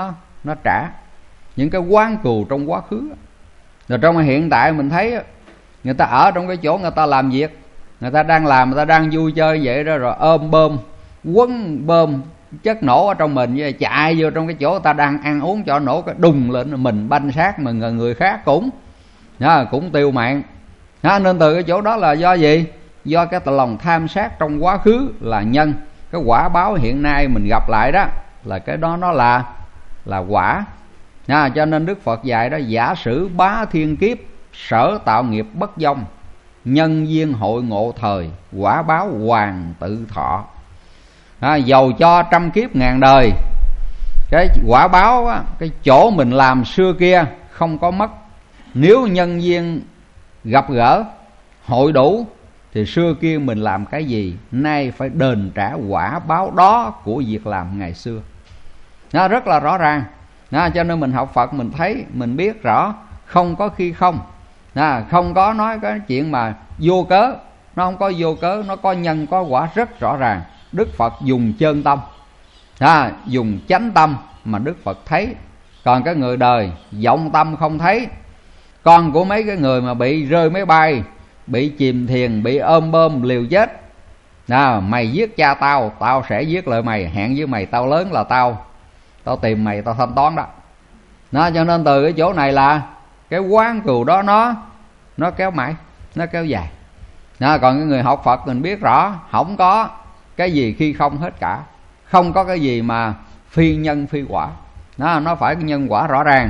nó trả những cái oán cừu trong quá khứ. Rồi trong hiện tại mình thấy người ta ở trong cái chỗ người ta làm việc, người ta đang làm, người ta đang vui chơi vậy đó, rồi ôm bơm quấn bơm chất nổ ở trong mình, với chạy vô trong cái chỗ người ta đang ăn uống cho nổ cái đùng lên, mình banh xác, mà người khác cũng tiêu mạng. Nên từ cái chỗ đó là do gì? Do cái lòng tham sát trong quá khứ là nhân. Cái quả báo hiện nay mình gặp lại đó là cái đó nó là quả. Cho nên Đức Phật dạy đó: giả sử bá thiên kiếp, sở tạo nghiệp bất vong, nhân duyên hội ngộ thời, quả báo hoàn tự thọ. Dầu cho trăm kiếp ngàn đời, cái quả báo á, cái chỗ mình làm xưa kia không có mất. Nếu nhân duyên gặp gỡ hội đủ thì xưa kia mình làm cái gì, nay phải đền trả quả báo đó của việc làm ngày xưa. Nó rất là rõ ràng. Cho nên mình học Phật mình thấy, mình biết rõ không có khi không. Không có nói cái chuyện mà vô cớ. Nó không có vô cớ, nó có nhân có quả rất rõ ràng. Đức Phật dùng chân tâm, dùng chánh tâm mà Đức Phật thấy. Còn cái người đời vọng tâm không thấy. Con của mấy cái người mà bị rơi máy bay, bị chìm thuyền, bị ôm bơm liều chết, mày giết cha tao, tao sẽ giết lại mày, hẹn với mày, tao lớn là tao tìm mày, tao thanh toán đó. Cho nên từ cái chỗ này là cái oán cừu đó nó kéo mãi, nó kéo dài. Còn cái người học Phật mình biết rõ không có cái gì khi không hết cả, không có cái gì mà phi nhân phi quả. Nó phải cái nhân quả rõ ràng.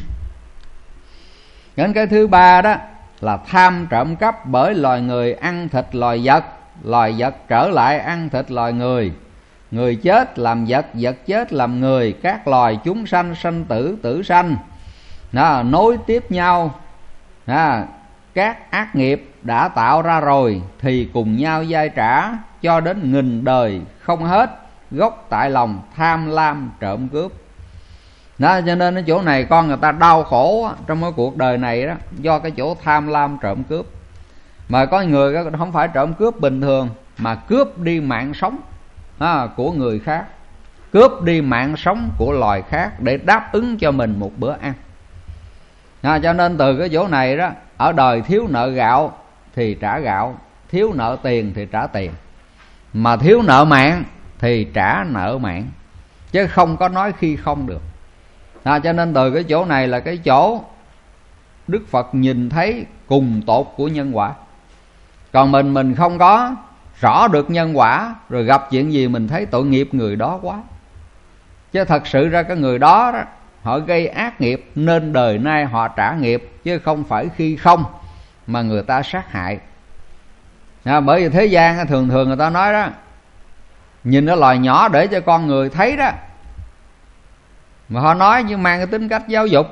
Đến cái thứ ba đó là tham trộm cắp bởi loài người ăn thịt loài vật trở lại ăn thịt loài người. Người chết làm vật, vật chết làm người, các loài chúng sanh, sanh tử, tử sanh, nối tiếp nhau. Các ác nghiệp đã tạo ra rồi thì cùng nhau vay trả cho đến nghìn đời không hết, gốc tại lòng tham lam trộm cướp. Cho nên cái chỗ này con người ta đau khổ trong cái cuộc đời này đó, do cái chỗ tham lam trộm cướp. Mà có người không phải trộm cướp bình thường, mà cướp đi mạng sống của người khác, cướp đi mạng sống của loài khác để đáp ứng cho mình một bữa ăn. Cho nên từ cái chỗ này đó, ở đời thiếu nợ gạo thì trả gạo, thiếu nợ tiền thì trả tiền, mà thiếu nợ mạng thì trả nợ mạng, chứ không có nói khi không được. Cho nên từ cái chỗ này là cái chỗ Đức Phật nhìn thấy cùng tột của nhân quả. Còn mình không có rõ được nhân quả, rồi gặp chuyện gì mình thấy tội nghiệp người đó quá. Chứ thật sự ra cái người đó họ gây ác nghiệp nên đời nay họ trả nghiệp, chứ không phải khi không mà người ta sát hại. Bởi vì thế gian thường thường người ta nói đó, nhìn nó loài nhỏ để cho con người thấy đó, mà họ nói nhưng mang cái tính cách giáo dục.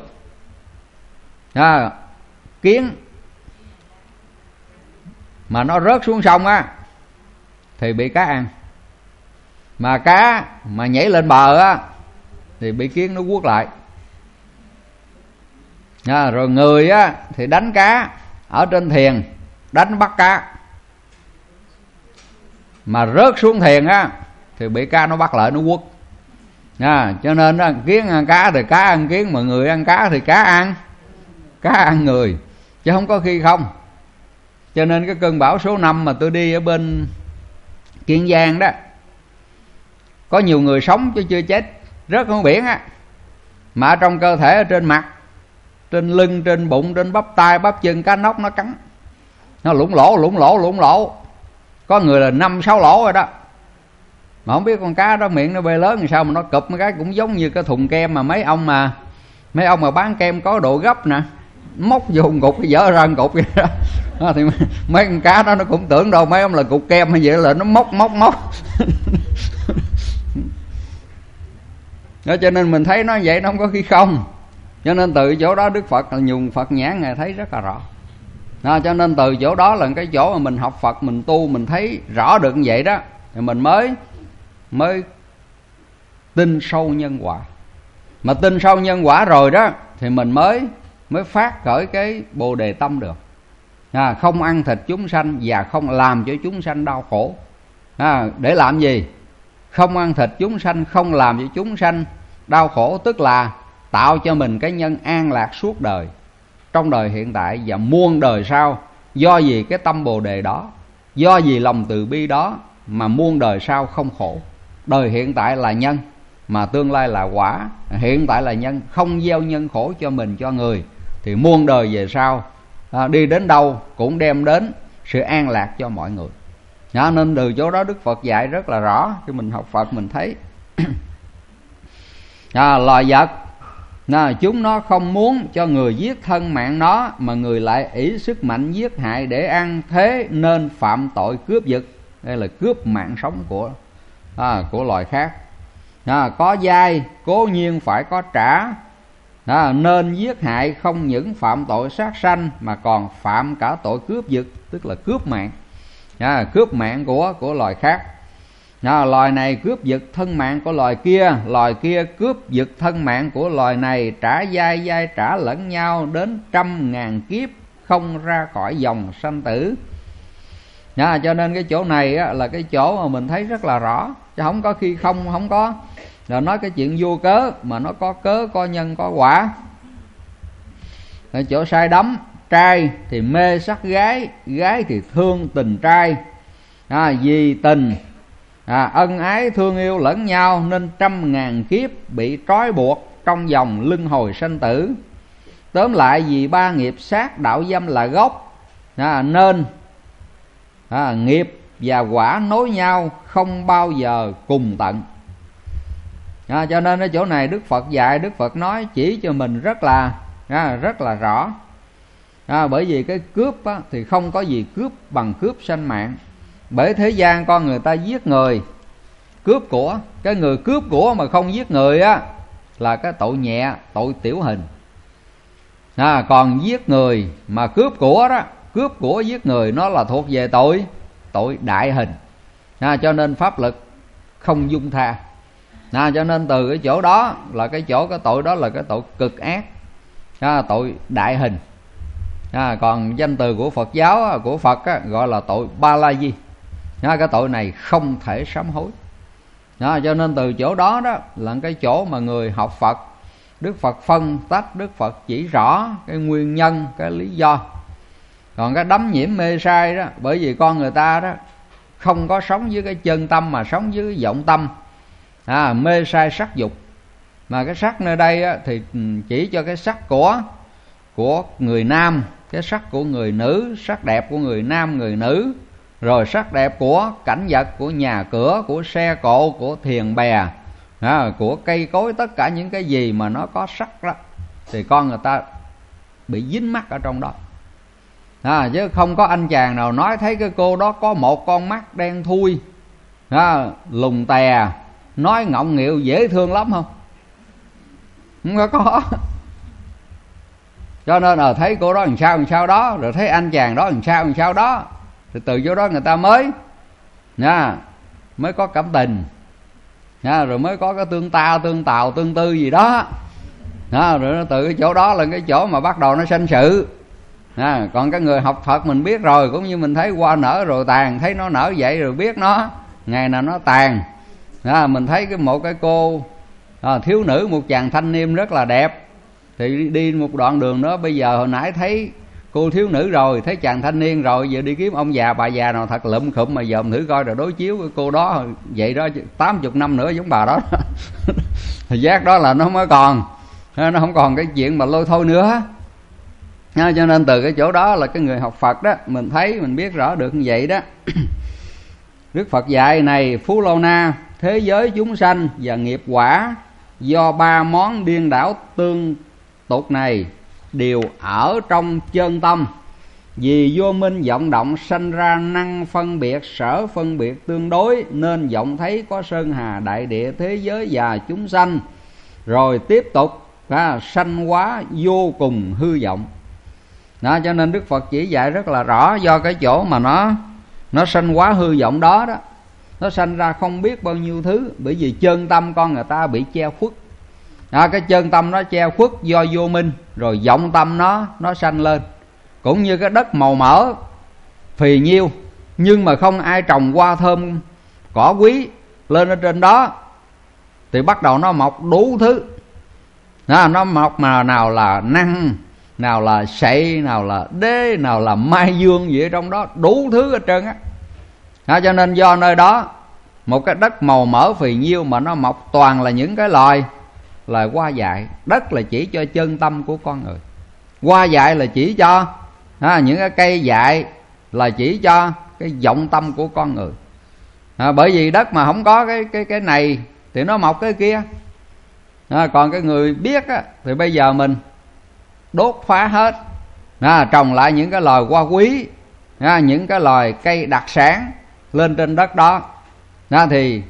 Kiến mà nó rớt xuống sông á thì bị cá ăn, mà cá mà nhảy lên bờ á thì bị kiến nó quất lại. Rồi người á thì đánh cá ở trên thuyền, đánh bắt cá, mà rớt xuống thuyền á thì bị cá nó bắt lại, nó quất. Cho nên đó, kiến ăn cá thì cá ăn kiến, mà người ăn cá thì cá ăn người, chứ không có khi không. Cho nên cái cơn bão số 5 mà tôi đi ở bên Kiên Giang đó, có nhiều người sống chứ chưa chết, rớt xuống biển á, mà ở trong cơ thể, ở trên mặt, trên lưng, trên bụng, trên bắp tay, bắp chân, cá nóc nó cắn, nó lủng lỗ. Có người là 5-6 lỗ rồi đó. Mà không biết con cá đó miệng nó bê lớn làm sao mà nó cụp, cái cũng giống như cái thùng kem mà mấy ông mà bán kem có độ gấp nè, móc vô cục cái dở ra cục vậy đó. Thì mấy con cá đó nó cũng tưởng đâu mấy ông là cục kem hay vậy, là nó móc. Đó, cho nên mình thấy nó vậy, nó không có khi không. Cho nên từ chỗ đó Đức Phật dùng Phật nhãn Ngài thấy rất là rõ. Cho nên từ chỗ đó là cái chỗ mà mình học Phật, mình tu, mình thấy rõ được như vậy đó, thì mình mới tin sâu nhân quả. Mà tin sâu nhân quả rồi đó thì mình mới phát khởi cái Bồ Đề tâm được. Không ăn thịt chúng sanh và không làm cho chúng sanh đau khổ. Để làm gì? Không ăn thịt chúng sanh, không làm cho chúng sanh đau khổ, tức là tạo cho mình cái nhân an lạc suốt đời, trong đời hiện tại và muôn đời sau. Do gì cái tâm Bồ Đề đó, do gì lòng từ bi đó mà muôn đời sau không khổ. Đời hiện tại là nhân, mà tương lai là quả. Hiện tại là nhân, không gieo nhân khổ cho mình cho người, thì muôn đời về sau đi đến đâu cũng đem đến sự an lạc cho mọi người. Nên từ chỗ đó Đức Phật dạy rất là rõ, khi mình học Phật mình thấy loài vật chúng nó không muốn cho người giết thân mạng nó, mà người lại ỷ sức mạnh giết hại để ăn, thế nên phạm tội cướp giật. Đây là cướp mạng sống của loài khác. Có dai cố nhiên phải có trả, nên giết hại không những phạm tội sát sanh mà còn phạm cả tội cướp giật, tức là cướp mạng. Cướp mạng của loài khác. Loài này cướp giật thân mạng của loài kia cướp giật thân mạng của loài này, trả dai trả lẫn nhau đến 100.000 kiếp không ra khỏi dòng sanh tử. Cho nên cái chỗ này là cái chỗ mà mình thấy rất là rõ, chứ không có khi không có là nói cái chuyện vô cớ, mà nó có cớ, có nhân, có quả. Ở chỗ sai đắm, trai thì mê sắc gái, gái thì thương tình trai. Vì tình ân ái thương yêu lẫn nhau nên 100.000 kiếp bị trói buộc trong vòng luân hồi sanh tử. Tóm lại vì ba nghiệp sát đạo dâm là gốc, nên nghiệp và quả nối nhau không bao giờ cùng tận. Cho nên ở chỗ này Đức Phật dạy, Đức Phật nói chỉ cho mình rất là rõ. Bởi vì cái cướp thì không có gì cướp bằng cướp sanh mạng. Bởi thế gian con người ta giết người, cướp của. Cái người cướp của mà không giết người là cái tội nhẹ, tội tiểu hình. Còn giết người mà cướp của đó, cướp của giết người, nó là thuộc về tội đại hình. Cho nên pháp lực không dung tha. Cho nên từ cái chỗ đó là cái tội đó là cái tội cực ác, tội đại hình. Còn danh từ của Phật giáo, của Phật gọi là tội ba la di. Cái tội này không thể sám hối. Cho nên từ chỗ đó là cái chỗ mà người học Phật, Đức Phật phân tách, Đức Phật chỉ rõ cái nguyên nhân, cái lý do. Còn cái đắm nhiễm mê sai đó, bởi vì con người ta đó không có sống với cái chân tâm mà sống với cái vọng tâm. Mê sai sắc dục. Mà cái sắc nơi đây thì chỉ cho cái sắc của người nam, cái sắc của người nữ, sắc đẹp của người nam, người nữ, rồi sắc đẹp của cảnh vật, của nhà cửa, của xe cộ, của thuyền bè, của cây cối, tất cả những cái gì mà nó có sắc đó thì con người ta bị dính mắc ở trong đó. Chứ không có anh chàng nào nói thấy cái cô đó có một con mắt đen thui, lùng tè, nói ngọng nghịu dễ thương lắm không? Không có. Cho nên thấy cô đó làm sao đó, rồi thấy anh chàng đó làm sao đó, thì từ chỗ đó người ta mới có cảm tình, rồi mới có cái tương tào tương tư gì đó. Rồi từ cái chỗ đó là cái chỗ mà bắt đầu nó sanh sự. Còn cái người học Phật mình biết rồi, cũng như mình thấy hoa nở rồi tàn, thấy nó nở vậy rồi biết nó ngày nào nó tàn. Mình thấy một cái cô thiếu nữ, một chàng thanh niên rất là đẹp, thì đi một đoạn đường đó, bây giờ hồi nãy thấy cô thiếu nữ rồi, thấy chàng thanh niên rồi, giờ đi kiếm ông già bà già nào thật lụm khụm mà dòm thử coi, rồi đối chiếu với cô đó vậy đó, 80 năm nữa giống bà đó. Thì giác đó là nó mới còn, nó không còn cái chuyện mà lôi thôi nữa. Cho nên từ cái chỗ đó là cái người học Phật đó, mình thấy mình biết rõ được như vậy đó. Đức Phật dạy này: Phú Lô Na, thế giới chúng sanh và nghiệp quả do ba món điên đảo tương tục này đều ở trong chân tâm. Vì vô minh vọng động sanh ra năng phân biệt, sở phân biệt tương đối, nên vọng thấy có sơn hà đại địa thế giới và chúng sanh, rồi tiếp tục sanh hóa vô cùng hư vọng. Cho nên Đức Phật chỉ dạy rất là rõ, do cái chỗ mà nó sanh hóa hư vọng đó, nó sanh ra không biết bao nhiêu thứ. Bởi vì chân tâm con người ta bị che khuất. Cái chân tâm nó che khuất do vô minh, rồi vọng tâm nó sanh lên. Cũng như cái đất màu mỡ phì nhiêu, nhưng mà không ai trồng hoa thơm cỏ quý lên ở trên đó, thì bắt đầu nó mọc đủ thứ. Nó mọc mà nào là năng, nào là sậy, nào là đế, nào là mai dương gì ở trong đó, đủ thứ hết trơn á. Cho nên do nơi đó một cái đất màu mỡ phì nhiêu mà nó mọc toàn là những cái loài hoa dại. Đất là chỉ cho chân tâm của con người, hoa dại là chỉ cho những cái cây dại, là chỉ cho cái vọng tâm của con người. Bởi vì đất mà không có cái này thì nó mọc cái kia. Còn cái người biết á, thì bây giờ mình đốt phá hết, trồng lại những cái loài hoa quý, những cái loài cây đặc sản lên trên đất đó. Thì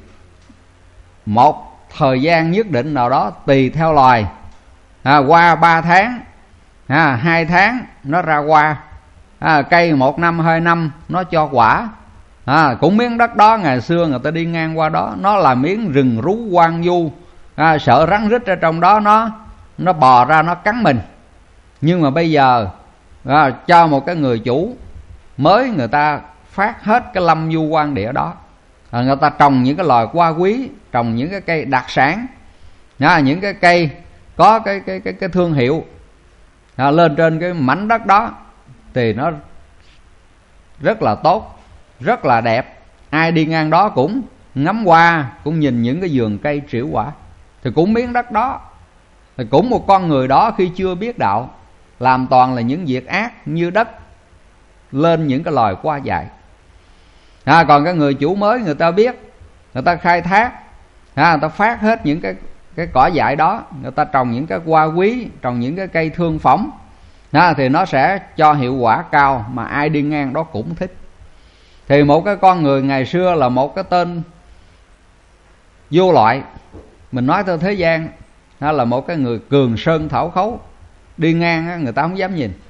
một thời gian nhất định nào đó tùy theo loài, qua 3 tháng, 2 tháng nó ra hoa, cây 1 năm 2 năm nó cho quả. Cũng miếng đất đó ngày xưa người ta đi ngang qua đó, nó là miếng rừng rú hoang vu, sợ rắn rít ở trong đó nó bò ra nó cắn mình. Nhưng mà bây giờ cho một cái người chủ mới, người ta phát hết cái lâm du quan địa đó, người ta trồng những cái loài hoa quý, trồng những cái cây đặc sản, những cái cây có cái thương hiệu lên trên cái mảnh đất đó, thì nó rất là tốt, rất là đẹp. Ai đi ngang đó cũng ngắm hoa, cũng nhìn những cái vườn cây trĩu quả. Thì cũng miếng đất đó, thì cũng một con người đó khi chưa biết đạo, làm toàn là những việc ác như đất lên những cái loài hoa dại. Còn cái người chủ mới, người ta biết, người ta khai thác, người ta phát hết những cái cỏ dại đó, người ta trồng những cái hoa quý, trồng những cái cây thương phẩm, thì nó sẽ cho hiệu quả cao, mà ai đi ngang đó cũng thích. Thì một cái con người ngày xưa là một cái tên vô loại, mình nói theo thế gian, là một cái người cường sơn thảo khấu, đi ngang người ta không dám nhìn,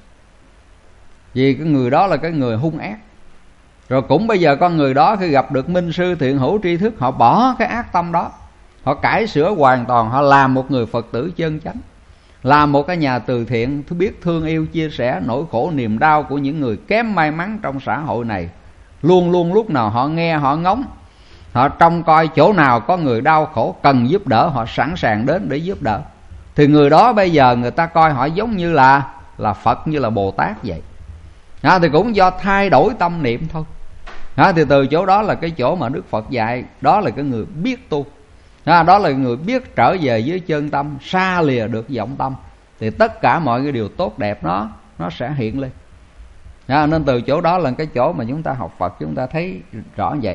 vì cái người đó là cái người hung ác. Rồi cũng bây giờ con người đó khi gặp được minh sư thiện hữu tri thức, họ bỏ cái ác tâm đó, họ cải sửa hoàn toàn, họ làm một người Phật tử chân chánh, làm một cái nhà từ thiện biết thương yêu chia sẻ nỗi khổ niềm đau của những người kém may mắn trong xã hội này. Luôn luôn lúc nào họ nghe, họ ngóng, họ trông coi chỗ nào có người đau khổ cần giúp đỡ, họ sẵn sàng đến để giúp đỡ. Thì người đó bây giờ người ta coi họ giống như là Phật, như là Bồ Tát vậy. Thì cũng do thay đổi tâm niệm thôi. Thì từ chỗ đó là cái chỗ mà Đức Phật dạy, đó là cái người biết tu, đó là người biết trở về với chân tâm, xa lìa được vọng tâm, thì tất cả mọi cái điều tốt đẹp nó sẽ hiện lên. Nên từ chỗ đó là cái chỗ mà chúng ta học Phật, chúng ta thấy rõ như vậy.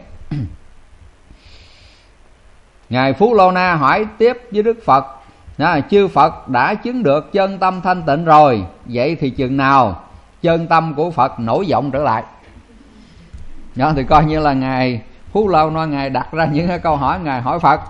Ngài Phú Lô Na hỏi tiếp với Đức Phật: chư Phật đã chứng được chân tâm thanh tịnh rồi, vậy thì chừng nào chân tâm của Phật nổi vọng trở lại? Thì coi như là Ngài Phú Lô Na, Ngài đặt ra những cái câu hỏi, Ngài hỏi Phật.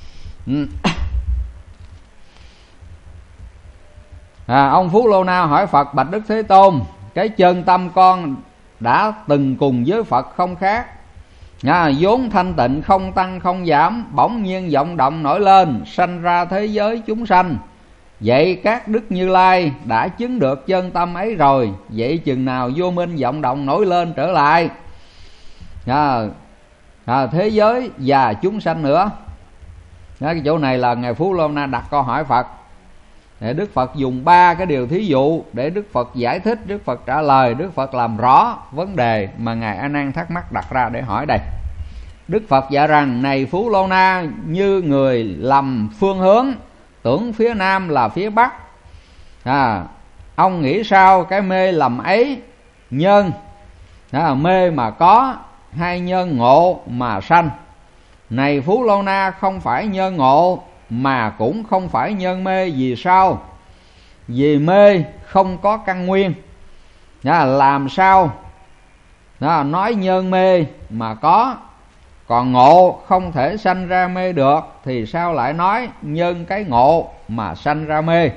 Ông Phú Lô Na hỏi Phật: bạch Đức Thế Tôn, cái chân tâm con đã từng cùng với Phật không khác, vốn thanh tịnh không tăng không giảm, bỗng nhiên vọng động nổi lên, sanh ra thế giới chúng sanh. Vậy các Đức Như Lai đã chứng được chân tâm ấy rồi, vậy chừng nào vô minh vọng động nổi lên trở lại thế giới và chúng sanh nữa? Cái chỗ này là Ngài Phú Lô Na đặt câu hỏi Phật, để Đức Phật dùng 3 cái điều thí dụ để Đức Phật giải thích, Đức Phật trả lời, Đức Phật làm rõ vấn đề mà Ngài A Nan thắc mắc đặt ra để hỏi đây. Đức Phật dạy rằng: này Phú Lô Na, như người lầm phương hướng, tưởng phía nam là phía bắc, ông nghĩ sao cái mê lầm ấy? Nhân mê mà có, hay nhân ngộ mà sanh? Này Phú Lô Na, không phải nhân ngộ mà cũng không phải nhân mê. Vì sao? Vì mê không có căn nguyên, làm sao nói nhân mê mà có, còn ngộ không thể sanh ra mê được, thì sao lại nói nhân cái ngộ mà sanh ra mê?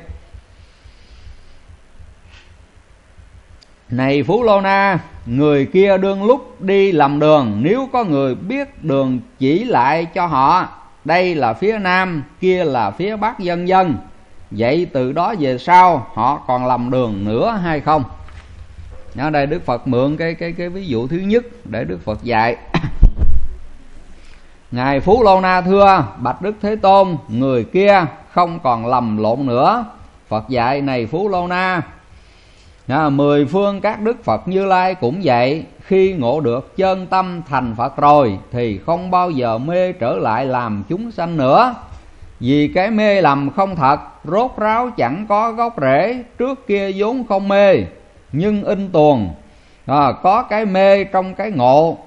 Này Phú Lô Na, người kia đương lúc đi lầm đường, nếu có người biết đường chỉ lại cho họ, đây là phía nam, kia là phía bắc, vân vân, vậy từ đó về sau họ còn lầm đường nữa hay không? Ở đây Đức Phật mượn cái ví dụ thứ nhất để Đức Phật dạy. Ngài Phú Lô Na thưa: bạch Đức Thế Tôn, người kia không còn lầm lộn nữa. Phật dạy: này Phú Lô Na, 10 phương các đức Phật Như Lai cũng vậy. Khi ngộ được chân tâm thành Phật rồi thì không bao giờ mê trở lại làm chúng sanh nữa. Vì cái mê lầm không thật, rốt ráo chẳng có gốc rễ. Trước kia vốn không mê, nhưng in tuồng có cái mê trong cái ngộ.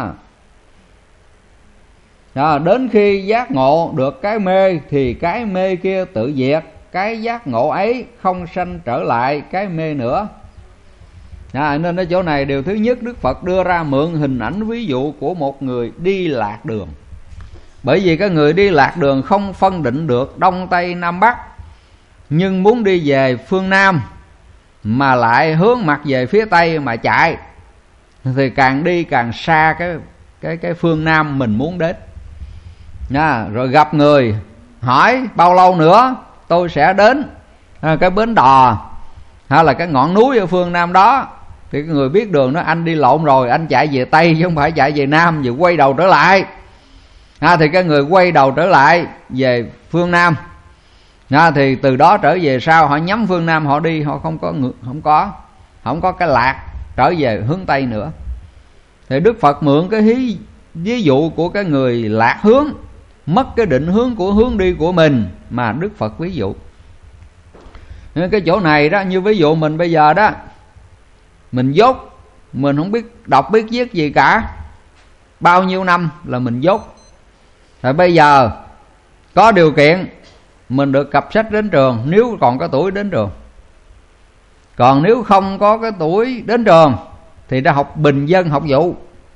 Đến khi giác ngộ được cái mê thì cái mê kia tự diệt. Cái giác ngộ ấy không sanh trở lại cái mê nữa. Nên ở chỗ này điều thứ nhất, Đức Phật đưa ra mượn hình ảnh ví dụ của một người đi lạc đường. Bởi vì cái người đi lạc đường không phân định được Đông Tây Nam Bắc, nhưng muốn đi về phương Nam mà lại hướng mặt về phía Tây mà chạy, thì càng đi càng xa cái phương Nam mình muốn đến. Rồi gặp người hỏi bao lâu nữa tôi sẽ đến cái bến đò hay là cái ngọn núi ở phương Nam đó, thì cái người biết đường nói: anh đi lộn rồi, anh chạy về Tây chứ không phải chạy về Nam, rồi quay đầu trở lại. Thì cái người quay đầu trở lại về phương Nam, thì từ đó trở về sau họ nhắm phương Nam họ đi, họ không có cái lạc trở về hướng Tây nữa. Thì Đức Phật mượn cái ví dụ của cái người lạc hướng, mất cái định hướng của hướng đi của mình mà Đức Phật ví dụ. Nên cái chỗ này đó, như ví dụ mình bây giờ đó, mình dốt, mình không biết đọc biết viết gì cả, bao nhiêu năm là mình dốt. Rồi bây giờ có điều kiện mình được cặp sách đến trường, nếu còn có tuổi đến trường. Còn nếu không có cái tuổi đến trường thì đã học bình dân học vụ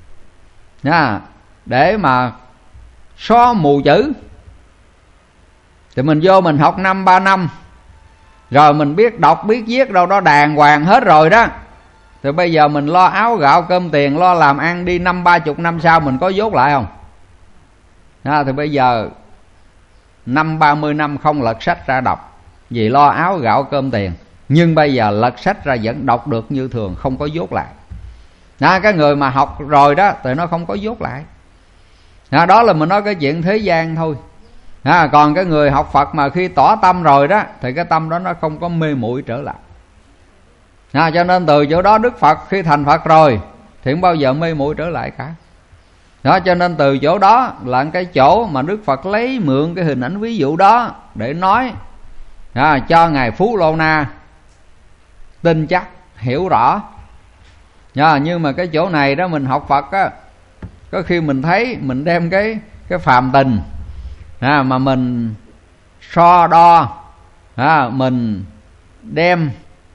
để mà xóa mù chữ. Thì mình vô mình học 3 năm rồi mình biết đọc biết viết đâu đó đàng hoàng hết rồi đó. Thì bây giờ mình lo áo gạo cơm tiền, lo làm ăn đi 20-30 năm sau mình có dốt lại không? Thì bây giờ 30 năm không lật sách ra đọc vì lo áo gạo cơm tiền, nhưng bây giờ lật sách ra vẫn đọc được như thường, không có dốt lại. Cái người mà học rồi đó thì nó không có dốt lại. Đó là mình nói cái chuyện thế gian thôi. Còn cái người học Phật mà khi tỏ tâm rồi đó thì cái tâm đó nó không có mê muội trở lại. Cho nên từ chỗ đó Đức Phật khi thành Phật rồi thì không bao giờ mê muội trở lại cả. Cho nên từ chỗ đó là cái chỗ mà Đức Phật lấy mượn cái hình ảnh ví dụ đó để nói cho Ngài Phú Lô Na tin chắc, hiểu rõ. Nhưng mà cái chỗ này đó mình học Phật á, có khi mình thấy mình đem cái phàm tình mà mình so đo, mình đem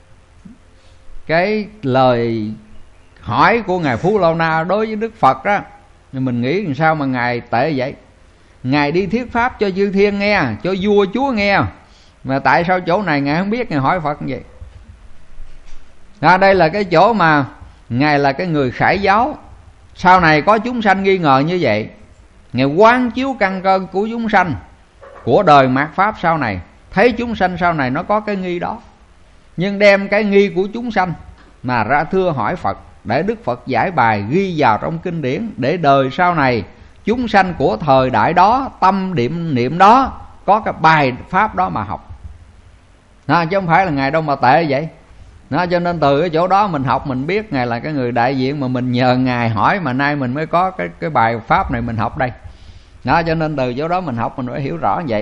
cái lời hỏi của Ngài Phú Lô Na đối với Đức Phật đó, nhưng mình nghĩ làm sao mà Ngài tệ vậy. Ngài đi thuyết pháp cho chư thiên nghe, cho vua chúa nghe, mà tại sao chỗ này Ngài không biết, Ngài hỏi Phật như vậy. Đây là cái chỗ mà Ngài là cái người khải giáo. Sau này có chúng sanh nghi ngờ như vậy, Ngài quán chiếu căn cơ của chúng sanh của đời mạt Pháp sau này, thấy chúng sanh sau này nó có cái nghi đó, nhưng đem cái nghi của chúng sanh mà ra thưa hỏi Phật, để Đức Phật giải bài ghi vào trong kinh điển, để đời sau này chúng sanh của thời đại đó, tâm niệm đó, có cái bài pháp đó mà học. Chứ không phải là Ngài đâu mà tệ vậy. Cho nên từ cái chỗ đó mình học, mình biết Ngài là cái người đại diện mà mình nhờ Ngài hỏi mà nay mình mới có cái bài pháp này mình học đây. Cho nên từ chỗ đó mình học mình phải hiểu rõ như vậy.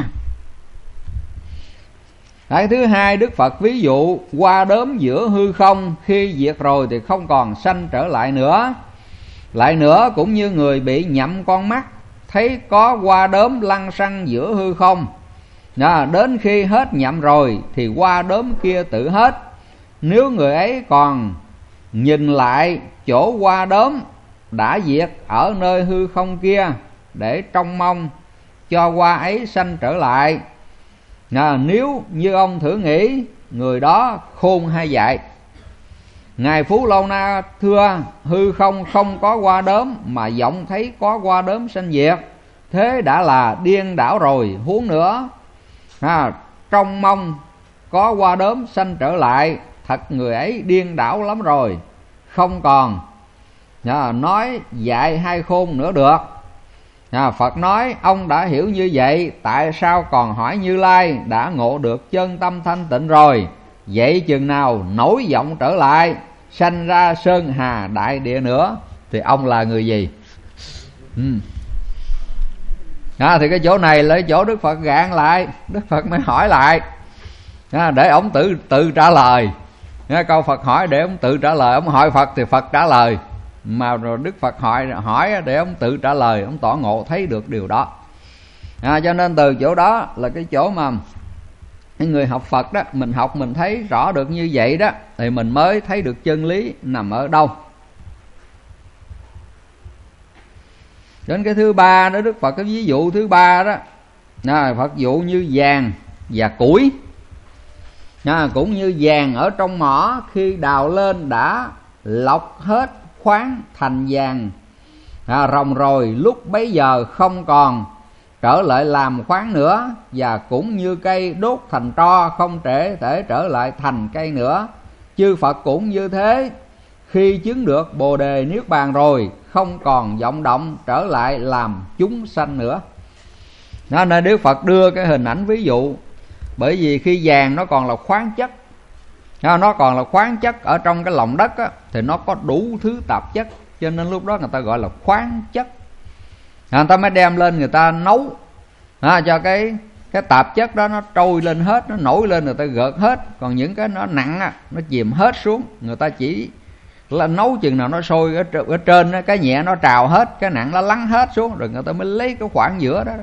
Thứ hai, Đức Phật ví dụ hoa đốm giữa hư không, khi diệt rồi thì không còn sanh trở lại nữa. Lại nữa cũng như người bị nhậm con mắt, thấy có hoa đốm lăn xăng giữa hư không, đến khi hết nhậm rồi thì hoa đốm kia tự hết. Nếu người ấy còn nhìn lại chỗ hoa đốm đã diệt ở nơi hư không kia, để trông mong cho hoa ấy sanh trở lại, nếu như ông thử nghĩ, người đó khôn hay dại. Ngài Phú Lô Na thưa: hư không không có hoa đốm mà vọng thấy có hoa đốm sanh diệt, thế đã là điên đảo rồi, huống nữa trông mong có hoa đốm sanh trở lại, thật người ấy điên đảo lắm rồi, không còn nói dại hay khôn nữa được. Phật nói: ông đã hiểu như vậy, tại sao còn hỏi Như Lai? Đã ngộ được chân tâm thanh tịnh rồi, vậy chừng nào nổi giọng trở lại, sanh ra sơn hà đại địa nữa? Thì ông là người gì? Thì cái chỗ này là chỗ Đức Phật gạn lại. Đức Phật mới hỏi lại để ông tự trả lời. Câu Phật hỏi để ông tự trả lời. Ông hỏi Phật thì Phật trả lời, mà rồi Đức Phật hỏi để ông tự trả lời, ông tỏ ngộ thấy được điều đó. Cho nên từ chỗ đó là cái chỗ mà cái người học Phật đó, mình học mình thấy rõ được như vậy đó, thì mình mới thấy được chân lý nằm ở đâu. Đến cái thứ ba đó, Đức Phật cái ví dụ thứ ba đó, Phật dụ như vàng và củi. Cũng như vàng ở trong mỏ, khi đào lên đã lọc hết khoáng thành vàng ròng rồi, lúc bấy giờ không còn trở lại làm khoáng nữa. Và cũng như cây đốt thành tro, không thể trở lại thành cây nữa. Chư Phật cũng như thế, khi chứng được Bồ Đề Niết Bàn rồi, không còn vọng động trở lại làm chúng sanh nữa. Nên Đức Phật đưa cái hình ảnh ví dụ, bởi vì khi vàng nó còn là khoáng chất, nó còn là khoáng chất ở trong cái lòng đất á, thì nó có đủ thứ tạp chất, cho nên lúc đó người ta gọi là khoáng chất. Người ta mới đem lên người ta nấu cho cái tạp chất đó nó trôi lên hết, nó nổi lên, người ta gợt hết. Còn những cái nó nặng á, nó chìm hết xuống. Người ta chỉ là nấu chừng nào nó sôi ở trên đó, cái nhẹ nó trào hết, cái nặng nó lắng hết xuống, rồi người ta mới lấy cái khoảng giữa đó.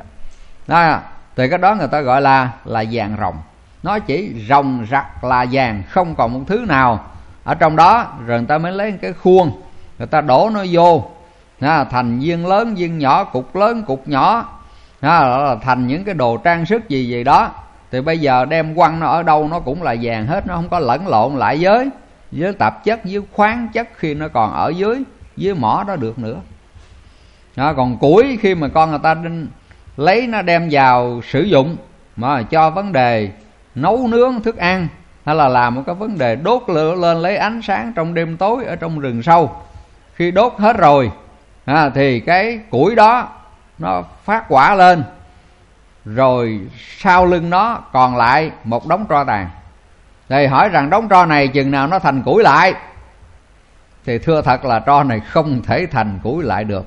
Thì cái đó người ta gọi là vàng ròng. Nó chỉ ròng rặt là vàng, không còn một thứ nào ở trong đó. Rồi người ta mới lấy cái khuôn, người ta đổ nó vô, thành viên lớn viên nhỏ, cục lớn cục nhỏ, là thành những cái đồ trang sức gì đó. Thì bây giờ đem quăng nó ở đâu nó cũng là vàng hết, nó không có lẫn lộn lại với tạp chất, với khoáng chất khi nó còn ở dưới mỏ đó được nữa. Còn củi khi mà con người ta lấy nó đem vào sử dụng mà cho vấn đề nấu nướng thức ăn, hay là làm một cái vấn đề đốt lửa lên lấy ánh sáng trong đêm tối ở trong rừng sâu, khi đốt hết rồi thì cái củi đó nó phát quả lên, rồi sau lưng nó còn lại một đống tro tàn. Thì hỏi rằng đống tro này chừng nào nó thành củi lại? Thì thưa thật là tro này không thể thành củi lại được,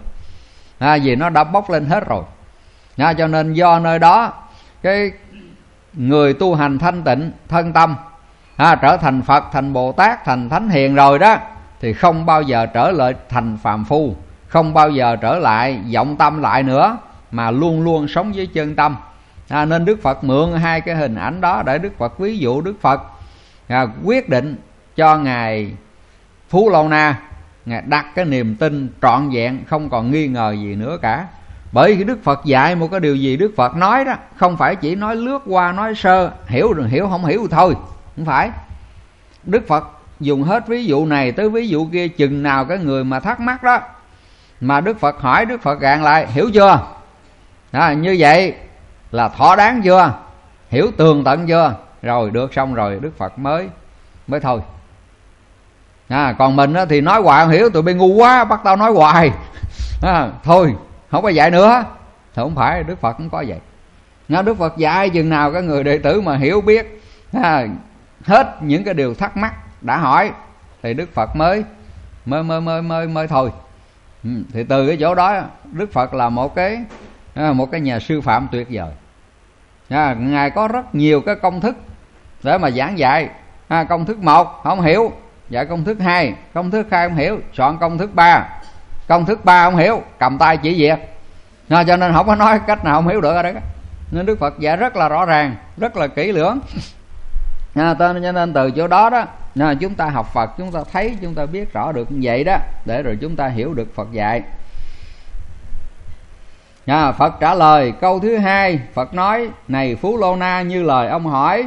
vì nó đã bốc lên hết rồi. Cho nên do nơi đó cái người tu hành thanh tịnh thân tâm, trở thành Phật, thành Bồ Tát, thành Thánh Hiền rồi đó, thì không bao giờ trở lại thành phàm phu, không bao giờ trở lại vọng tâm lại nữa, mà luôn luôn sống với chân tâm. Nên Đức Phật mượn hai cái hình ảnh đó để Đức Phật ví dụ. Đức Phật quyết định cho Ngài Phú Lâu Na, Ngài đặt cái niềm tin trọn vẹn, không còn nghi ngờ gì nữa cả. Bởi vì Đức Phật dạy một cái điều gì, Đức Phật nói đó không phải chỉ nói lướt qua, nói sơ, hiểu rồi hiểu, không hiểu thôi. Không phải. Đức Phật dùng hết ví dụ này tới ví dụ kia, chừng nào cái người mà thắc mắc đó mà Đức Phật hỏi, Đức Phật gạn lại: hiểu chưa? Như vậy là thỏa đáng chưa? Hiểu tường tận chưa? Rồi được, xong rồi Đức Phật mới thôi. Còn mình thì nói hoài không hiểu, tụi bay ngu quá, bắt tao nói hoài. Thôi không có dạy nữa. Thì không phải, Đức Phật cũng có vậy. Đức Phật dạy chừng nào cái người đệ tử mà hiểu biết hết những cái điều thắc mắc đã hỏi, thì Đức Phật mới thôi. Thì từ cái chỗ đó Đức Phật là một cái nhà sư phạm tuyệt vời. Ngài có rất nhiều cái công thức để mà giảng dạy. Công thức 1 không hiểu, dạy công thức 2, công thức 2 không hiểu, soạn công thức 3, công thức 3 không hiểu, cầm tay chỉ việc. Cho nên không có nói cách nào không hiểu được ở đấy. Nên Đức Phật dạy rất là rõ ràng, rất là kỹ lưỡng. Cho nên từ chỗ đó đó, chúng ta học Phật, chúng ta thấy, chúng ta biết rõ được như vậy đó, để rồi chúng ta hiểu được Phật dạy. Phật trả lời câu thứ 2, Phật nói: này Phú Lô Na, như lời ông hỏi,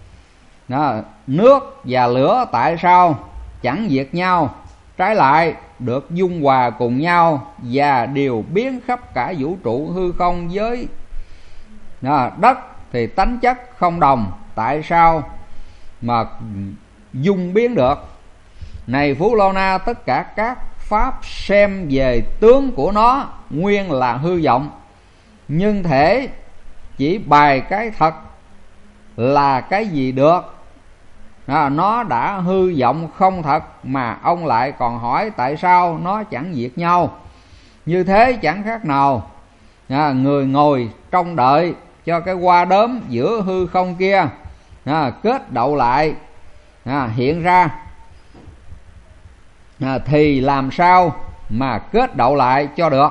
nước và lửa tại sao chẳng diệt nhau, trái lại được dung hòa cùng nhau, và đều biến khắp cả vũ trụ hư không với đất thì tánh chất không đồng, tại sao mà dung biến được? Này Phú Lô Na, tất cả các pháp xem về tướng của nó nguyên là hư vọng, nhưng thể chỉ bày cái thật là cái gì được. Nó đã hư vọng không thật mà ông lại còn hỏi tại sao nó chẳng diệt nhau. Như thế chẳng khác nào người ngồi trông đợi cho cái hoa đốm giữa hư không kia kết đậu lại hiện ra, thì làm sao mà kết đậu lại cho được.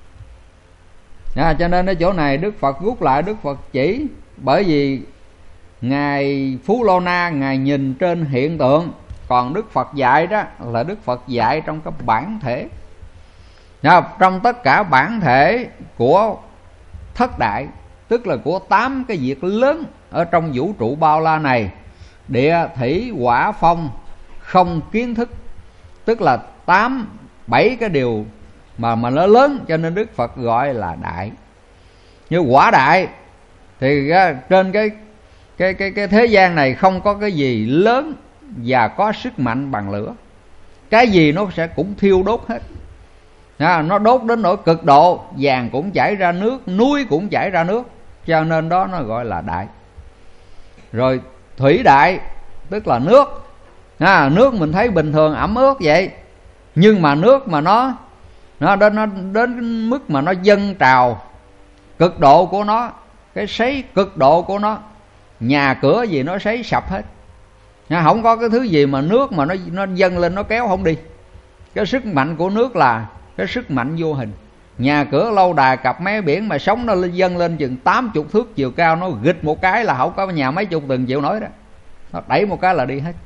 Cho nên ở chỗ này Đức Phật rút lại, Đức Phật chỉ, bởi vì Ngài Phú Lô Na Ngài nhìn trên hiện tượng, còn Đức Phật dạy đó là Đức Phật dạy trong cái bản thể. Trong tất cả bản thể của thất đại, tức là của 8 cái việc lớn ở trong vũ trụ bao la này, địa thủy hỏa phong không kiến thức, tức là 7 cái điều mà nó lớn, cho nên Đức Phật gọi là đại. Như quả đại thì trên cái thế gian này không có cái gì lớn và có sức mạnh bằng lửa. Cái gì nó sẽ cũng thiêu đốt hết. Nó đốt đến nỗi cực độ, vàng cũng chảy ra nước, núi cũng chảy ra nước, cho nên đó nó gọi là đại. Rồi thủy đại tức là nước. Nước mình thấy bình thường ẩm ướt vậy, nhưng mà nước mà nó đến mức mà nó dâng trào, cực độ của nó, cái sấy cực độ của nó, nhà cửa gì nó sấy sập hết. Không có cái thứ gì mà nước mà nó dâng lên nó kéo không đi. Cái sức mạnh của nước là cái sức mạnh vô hình. Nhà cửa lâu đài cặp mé biển mà sóng nó dâng lên chừng 80 thước chiều cao, nó gịch một cái là không có nhà mấy chục tầng chịu nổi đó. Nó đẩy một cái là đi hết.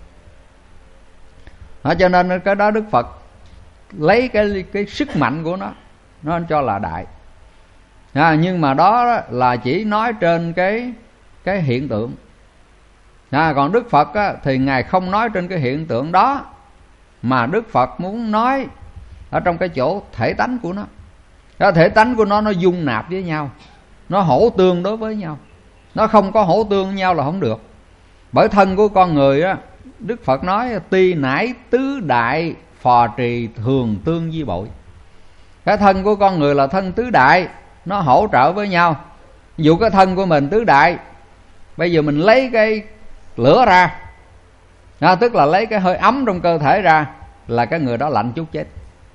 Cho nên cái đó Đức Phật lấy cái sức mạnh của nó cho là đại. Nhưng mà đó là chỉ nói trên cái hiện tượng. Còn Đức Phật thì Ngài không nói trên cái hiện tượng đó, mà Đức Phật muốn nói ở trong cái chỗ thể tánh của nó. Cái thể tánh của nó dung nạp với nhau, nó hỗ tương đối với nhau. Nó không có hỗ tương với nhau là không được. Bởi thân của con người á, Đức Phật nói tuy nải tứ đại phò trì thường tương vi bội. Cái thân của con người là thân tứ đại, nó hỗ trợ với nhau. Ví dụ cái thân của mình tứ đại, bây giờ mình lấy cái lửa ra, tức là lấy cái hơi ấm trong cơ thể ra, là cái người đó lạnh chút chết,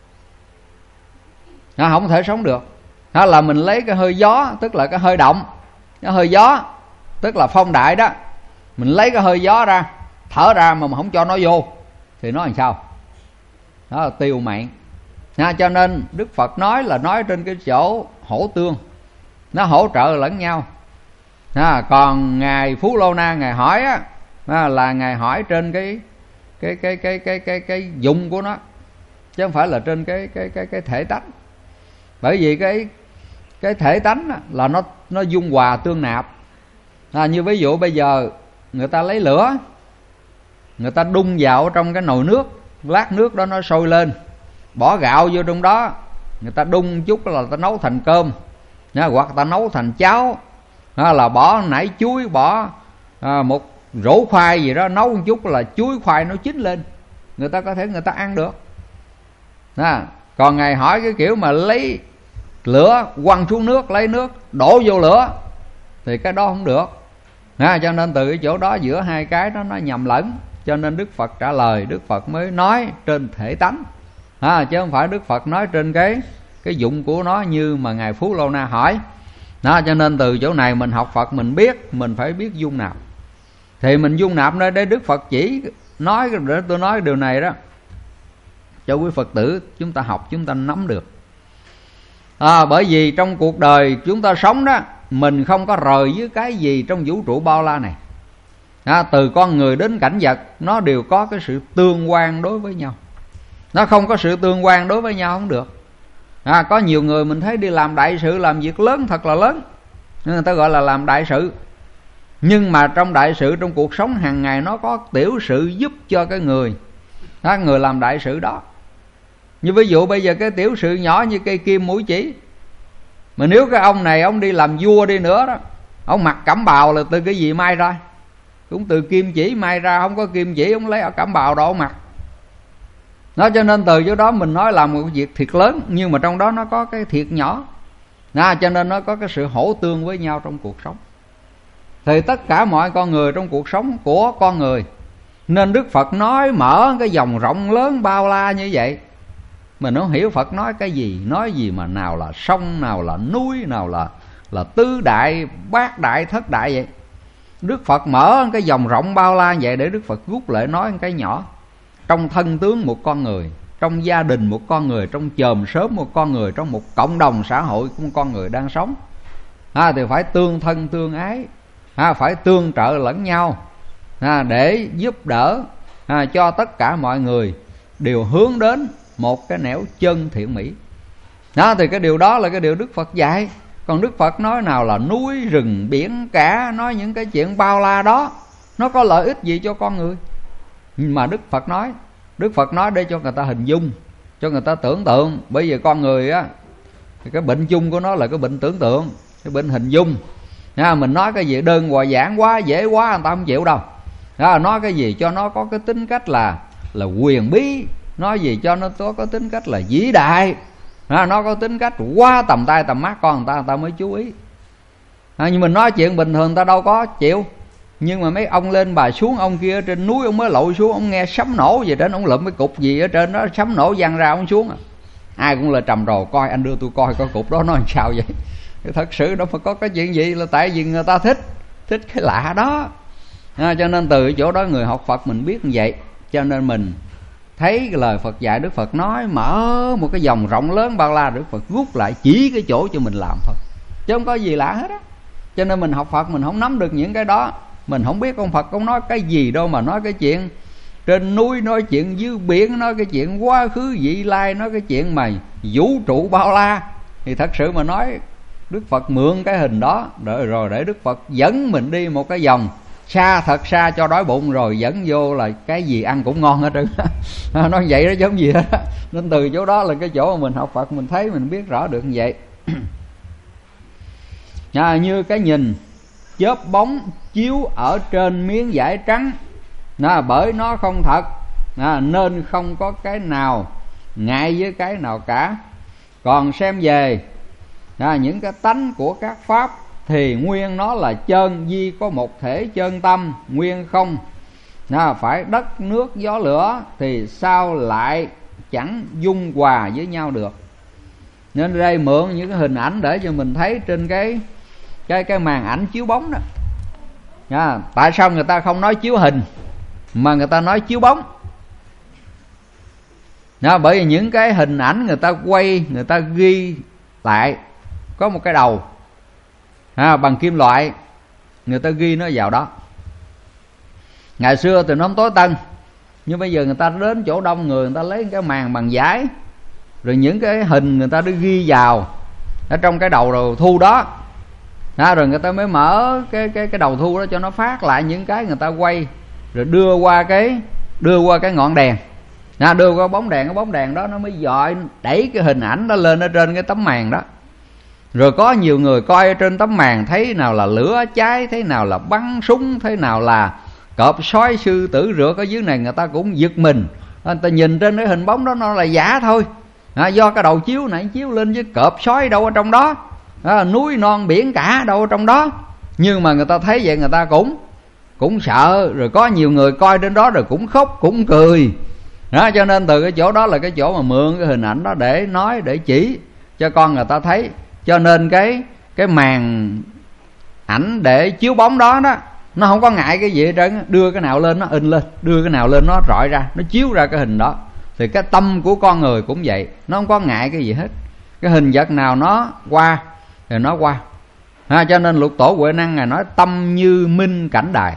không thể sống được. Là mình lấy cái hơi gió, tức là cái hơi động, cái hơi gió tức là phong đại đó, mình lấy cái hơi gió ra, thở ra mà không cho nó vô thì nó làm sao? Đó là tiêu mạng. Cho nên Đức Phật nói là nói trên cái chỗ hỗ tương, nó hỗ trợ lẫn nhau. Còn Ngài Phú Lô Na Ngài hỏi là Ngài hỏi trên cái dụng của nó, chứ không phải là trên cái thể tánh. Bởi vì cái thể tánh là nó dung hòa tương nạp. Như ví dụ bây giờ người ta lấy lửa, người ta đun vào trong cái nồi nước, lát nước đó nó sôi lên, bỏ gạo vô trong đó, người ta đun chút là người ta nấu thành cơm, hoặc người ta nấu thành cháo, là bỏ nải chuối, bỏ một rổ khoai gì đó, nấu một chút là chuối khoai nó chín lên, người ta có thể người ta ăn được. Còn Ngài hỏi cái kiểu mà lấy lửa quăng xuống nước, lấy nước đổ vô lửa thì cái đó không được. Cho nên từ cái chỗ đó giữa hai cái đó nó nhầm lẫn, cho nên Đức Phật trả lời, Đức Phật mới nói trên thể tánh, chứ không phải Đức Phật nói trên cái dụng của nó như mà Ngài Phú Lô Na hỏi. Cho nên từ chỗ này mình học Phật mình biết, mình phải biết dung nạp. Thì mình dung nạp nơi đây Đức Phật chỉ nói, để tôi nói điều này đó cho quý Phật tử chúng ta học, chúng ta nắm được. Bởi vì trong cuộc đời chúng ta sống đó, mình không có rời với cái gì trong vũ trụ bao la này. Từ con người đến cảnh vật, nó đều có cái sự tương quan đối với nhau. Nó không có sự tương quan đối với nhau không được. Có nhiều người mình thấy đi làm đại sự, làm việc lớn thật là lớn, nên người ta gọi là làm đại sự. Nhưng mà trong đại sự, trong cuộc sống hàng ngày, nó có tiểu sự giúp cho cái người làm đại sự đó. Như ví dụ bây giờ cái tiểu sự nhỏ như cây kim mũi chỉ, mà nếu cái ông này ông đi làm vua đi nữa đó, ông mặc cẩm bào là từ cái gì may ra? Cũng từ kim chỉ may ra. Không có kim chỉ ông lấy ở cẩm bào đó ông mặc. Cho nên từ chỗ đó mình nói làm một việc thiệt lớn, nhưng mà trong đó nó có cái thiệt nhỏ. Cho nên nó có cái sự hỗ tương với nhau trong cuộc sống. Thì tất cả mọi con người trong cuộc sống của con người, nên Đức Phật nói mở cái dòng rộng lớn bao la như vậy. Mình không hiểu Phật nói cái gì, nói gì mà nào là sông, nào là núi, nào là tứ đại, bát đại, thất đại vậy. Đức Phật mở cái dòng rộng bao la vậy để Đức Phật rút lại nói cái nhỏ. Trong thân tướng một con người, trong gia đình một con người, trong chòm xóm một con người, trong một cộng đồng xã hội của một con người đang sống, thì phải tương thân tương ái, phải tương trợ lẫn nhau, để giúp đỡ cho tất cả mọi người đều hướng đến một cái nẻo chân thiện mỹ. Thì cái điều đó là cái điều Đức Phật dạy. Còn Đức Phật nói nào là núi, rừng, biển cả, nói những cái chuyện bao la đó, nó có lợi ích gì cho con người? Mà Đức Phật nói để cho người ta hình dung, cho người ta tưởng tượng. Bởi vì con người á, thì cái bệnh chung của nó là cái bệnh tưởng tượng, cái bệnh hình dung. Mình nói cái gì đơn giản quá, dễ quá, người ta không chịu đâu. Nói cái gì cho nó có cái tính cách là quyền bí, nói gì cho nó có tính cách là vĩ đại, nó có tính cách quá tầm tay tầm mắt con người ta mới chú ý. Nhưng mình nói chuyện bình thường người ta đâu có chịu. Nhưng mà mấy ông lên bà xuống, ông kia ở trên núi ông mới lội xuống, ông nghe sấm nổ gì trên, ông lụm cái cục gì ở trên đó, sấm nổ văng ra ông xuống. Ai cũng là trầm trồ, coi anh đưa tôi coi coi cục đó nó làm sao vậy. Thật sự đâu phải có cái chuyện gì, là tại vì người ta thích cái lạ đó. Cho nên từ chỗ đó người học Phật mình biết như vậy. Cho nên mình thấy cái lời Phật dạy, Đức Phật nói mở một cái dòng rộng lớn bao la, Đức Phật rút lại chỉ cái chỗ cho mình làm thôi, chứ không có gì lạ hết á. Cho nên mình học Phật mình không nắm được những cái đó. Mình không biết ông Phật ông nói cái gì đâu mà nói cái chuyện trên núi, nói chuyện dưới biển, nói cái chuyện quá khứ vị lai, nói cái chuyện mà vũ trụ bao la. Thì thật sự mà nói, Đức Phật mượn cái hình đó rồi để Đức Phật dẫn mình đi một cái vòng xa, thật xa cho đói bụng, rồi dẫn vô là cái gì ăn cũng ngon hết trơn. Nói vậy đó chứ không gì hết. Nên từ chỗ đó là cái chỗ mà mình học Phật mình thấy, mình biết rõ được như vậy. Như cái nhìn chớp bóng chiếu ở trên miếng vải trắng, bởi nó không thật, nên không có cái nào ngại với cái nào cả. Còn xem về những cái tánh của các pháp thì nguyên nó là chân, duy có một thể chân tâm, nguyên không. Phải đất nước gió lửa thì sao lại chẳng dung hòa với nhau được. Nên đây mượn những cái hình ảnh để cho mình thấy trên cái màn ảnh chiếu bóng đó. Tại sao người ta không nói chiếu hình mà người ta nói chiếu bóng? Bởi vì những cái hình ảnh người ta quay, người ta ghi lại có một cái đầu bằng kim loại, người ta ghi nó vào đó. Ngày xưa thì nó không tối tân, nhưng bây giờ người ta đến chỗ đông người ta lấy cái màn bằng vải, rồi những cái hình người ta đã ghi vào ở trong cái đầu thu đó. Rồi người ta mới mở cái đầu thu đó cho nó phát lại những cái người ta quay, rồi đưa qua cái ngọn đèn, đưa qua bóng đèn. Cái bóng đèn đó nó mới dọi đẩy cái hình ảnh đó lên ở trên cái tấm màn đó. Rồi có nhiều người coi ở trên tấm màn, thấy nào là lửa cháy, thấy nào là bắn súng, thấy nào là cọp sói sư tử rượt ở dưới này, người ta cũng giật mình. Người ta nhìn trên cái hình bóng đó nó là giả thôi, do cái đầu chiếu này chiếu lên với cọp sói đâu ở trong đó, núi non biển cả đâu ở trong đó. Nhưng mà người ta thấy vậy người ta cũng sợ. Rồi có nhiều người coi trên đó rồi cũng khóc cũng cười. Cho nên từ cái chỗ đó là cái chỗ mà mượn cái hình ảnh đó để nói, để chỉ cho con người ta thấy. Cho nên cái màn ảnh để chiếu bóng đó nó không có ngại cái gì hết trơn. Đưa cái nào lên nó in lên, đưa cái nào lên nó rọi ra, nó chiếu ra cái hình đó. Thì cái tâm của con người cũng vậy, nó không có ngại cái gì hết. Cái hình vật nào nó qua thì nó qua. Cho nên Lục Tổ Huệ Năng Ngài nói tâm như minh cảnh đài.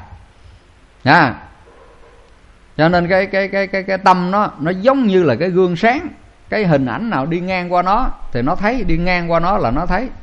Cho nên cái tâm nó giống như là cái gương sáng. Cái hình ảnh nào đi ngang qua nó thì nó thấy, đi ngang qua nó là nó thấy.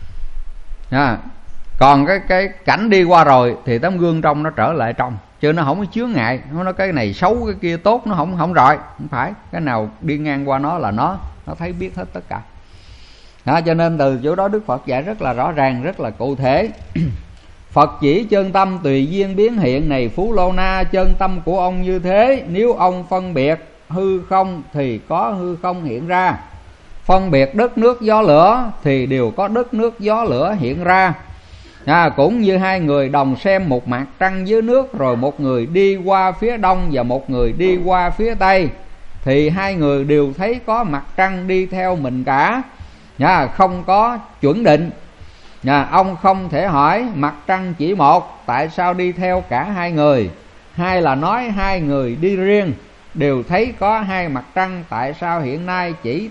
Còn cái cảnh đi qua rồi thì tấm gương trong nó trở lại trong, chứ nó không có chướng ngại. Nó nói cái này xấu cái kia tốt, nó không rọi. Không phải, cái nào đi ngang qua nó là nó thấy biết hết tất cả. Cho nên từ chỗ đó Đức Phật dạy rất là rõ ràng, rất là cụ thể. Phật chỉ chân tâm tùy duyên biến hiện, này Phú Lô Na, chân tâm của ông như thế. Nếu ông phân biệt hư không thì có hư không hiện ra. phân biệt đất nước gió lửa thì đều có đất nước gió lửa hiện ra. Cũng như hai người đồng xem một mặt trăng dưới nước, rồi một người đi qua phía đông và một người đi qua phía tây, thì hai người đều thấy có mặt trăng đi theo mình cả, không có chuẩn định. Ông không thể hỏi mặt trăng chỉ một, tại sao đi theo cả hai người? Hay là nói hai người đi riêng đều thấy có hai mặt trăng, tại sao hiện nay chỉ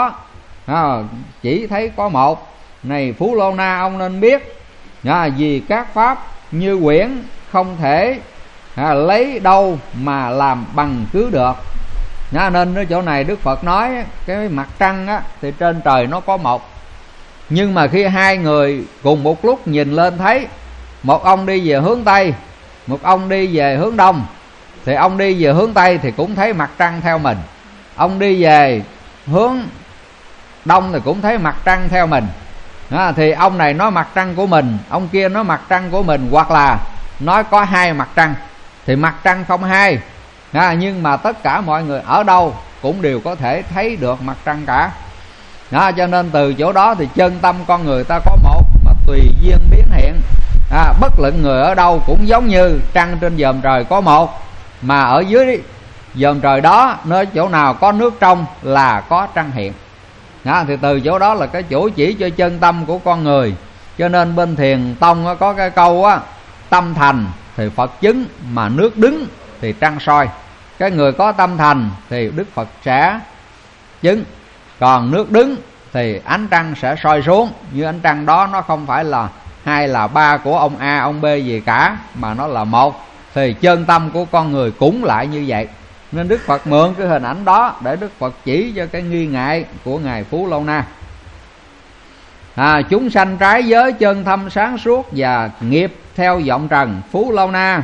thấy có một? Này Phú Lô Na, ông nên biết, vì các pháp như quyển không thể lấy đâu mà làm bằng cứ được. Nên ở chỗ này Đức Phật nói cái mặt trăng á, thì trên trời nó có một, nhưng mà khi hai người cùng một lúc nhìn lên thấy, một ông đi về hướng Tây, một ông đi về hướng Đông, thì ông đi về hướng Tây thì cũng thấy mặt trăng theo mình, ông đi về hướng Đông thì cũng thấy mặt trăng theo mình. Thì ông này nói mặt trăng của mình, ông kia nói mặt trăng của mình, hoặc là nói có hai mặt trăng, thì mặt trăng không hai, nhưng mà tất cả mọi người ở đâu cũng đều có thể thấy được mặt trăng cả. Cho nên từ chỗ đó thì chân tâm con người ta có một, mà tùy duyên biến hiện. Bất luận người ở đâu cũng giống như trăng trên vòm trời có một, mà ở dưới vòm trời đó, nơi chỗ nào có nước trong là có trăng hiện. Thì từ chỗ đó là cái chỗ chỉ cho chân tâm của con người. Cho nên bên Thiền Tông có cái câu á, tâm thành thì Phật chứng, mà nước đứng thì trăng soi. Cái người có tâm thành thì Đức Phật sẽ chứng, còn nước đứng thì ánh trăng sẽ soi xuống. Như ánh trăng đó nó không phải là hai là ba của ông A ông B gì cả, mà nó là một, thì chân tâm của con người cũng lại như vậy. Nên Đức Phật mượn cái hình ảnh đó để Đức Phật chỉ cho cái nghi ngại của Ngài Phú Lâu Na. Chúng sanh trái giới chân tâm sáng suốt và nghiệp theo vọng trần. Phú Lâu Na,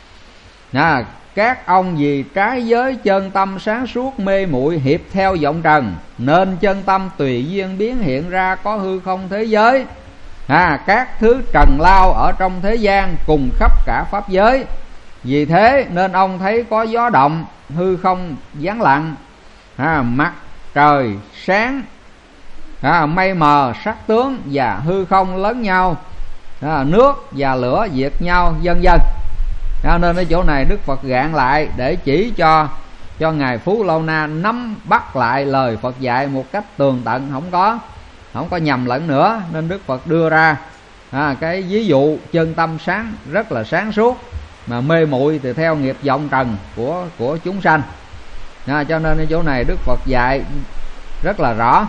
các ông vì trái giới chân tâm sáng suốt mê muội hiệp theo vọng trần, nên chân tâm tùy duyên biến hiện ra có hư không thế giới. Các thứ trần lao ở trong thế gian cùng khắp cả pháp giới. Vì thế nên ông thấy có gió động, hư không vắng lặng, mặt trời sáng, mây mờ sắc tướng và hư không lớn nhau, nước và lửa diệt nhau, vân vân. Nên ở chỗ này Đức Phật gạn lại để chỉ cho Ngài Phú Lâu Na nắm bắt lại lời Phật dạy một cách tường tận, không có nhầm lẫn nữa. Nên Đức Phật đưa ra cái ví dụ chân tâm sáng, rất là sáng suốt, mà mê muội thì theo nghiệp vọng trần của chúng sanh. Cho nên ở chỗ này Đức Phật dạy rất là rõ.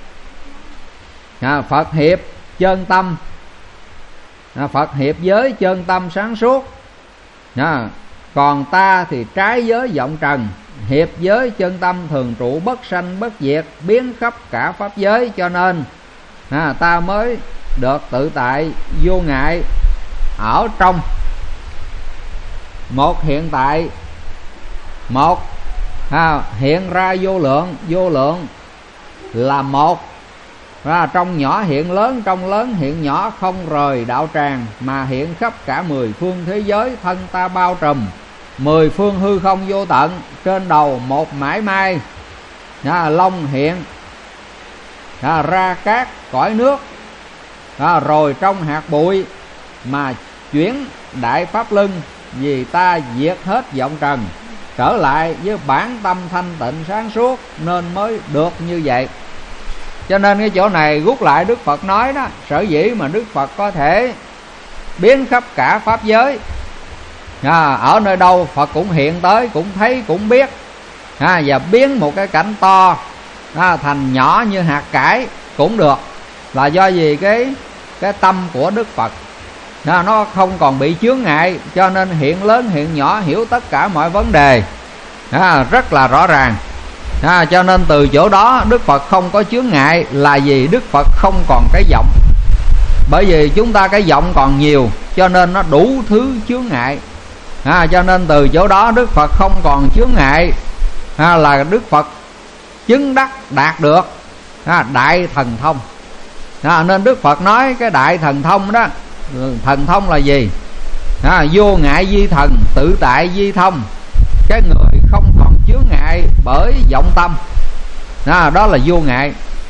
Phật hiệp chân tâm, Phật hiệp giới chân tâm sáng suốt, còn ta thì trái giới vọng trần, hiệp giới chân tâm thường trụ bất sanh bất diệt, biến khắp cả pháp giới. Cho nên ta mới được tự tại vô ngại ở trong một hiện tại, một hiện ra vô lượng là một. Trong nhỏ hiện lớn, trong lớn hiện nhỏ, không rời đạo tràng, mà hiện khắp cả mười phương thế giới. Thân ta bao trùm mười phương hư không vô tận, trên đầu một mãi mai long hiện ra các cõi nước, rồi trong hạt bụi mà chuyển đại pháp luân. Vì ta diệt hết vọng trần, trở lại với bản tâm thanh tịnh sáng suốt, nên mới được như vậy. Cho nên cái chỗ này rút lại Đức Phật nói đó, sở dĩ mà Đức Phật có thể biến khắp cả pháp giới, ở nơi đâu Phật cũng hiện tới, cũng thấy, cũng biết, và biến một cái cảnh to thành nhỏ như hạt cải cũng được, là do gì cái tâm của Đức Phật nó không còn bị chướng ngại, cho nên hiện lớn hiện nhỏ, hiểu tất cả mọi vấn đề rất là rõ ràng. Cho nên từ chỗ đó Đức Phật không có chướng ngại, là vì Đức Phật không còn cái vọng. Bởi vì chúng ta cái vọng còn nhiều, cho nên nó đủ thứ chướng ngại. Cho nên từ chỗ đó Đức Phật không còn chướng ngại, là Đức Phật chứng đắc đạt được đại thần thông. Nên Đức Phật nói cái đại thần thông đó, thần thông là gì? Vô ngại di thần, tự tại di thông. Cái người không còn chướng ngại bởi vọng tâm, đó là vô ngại.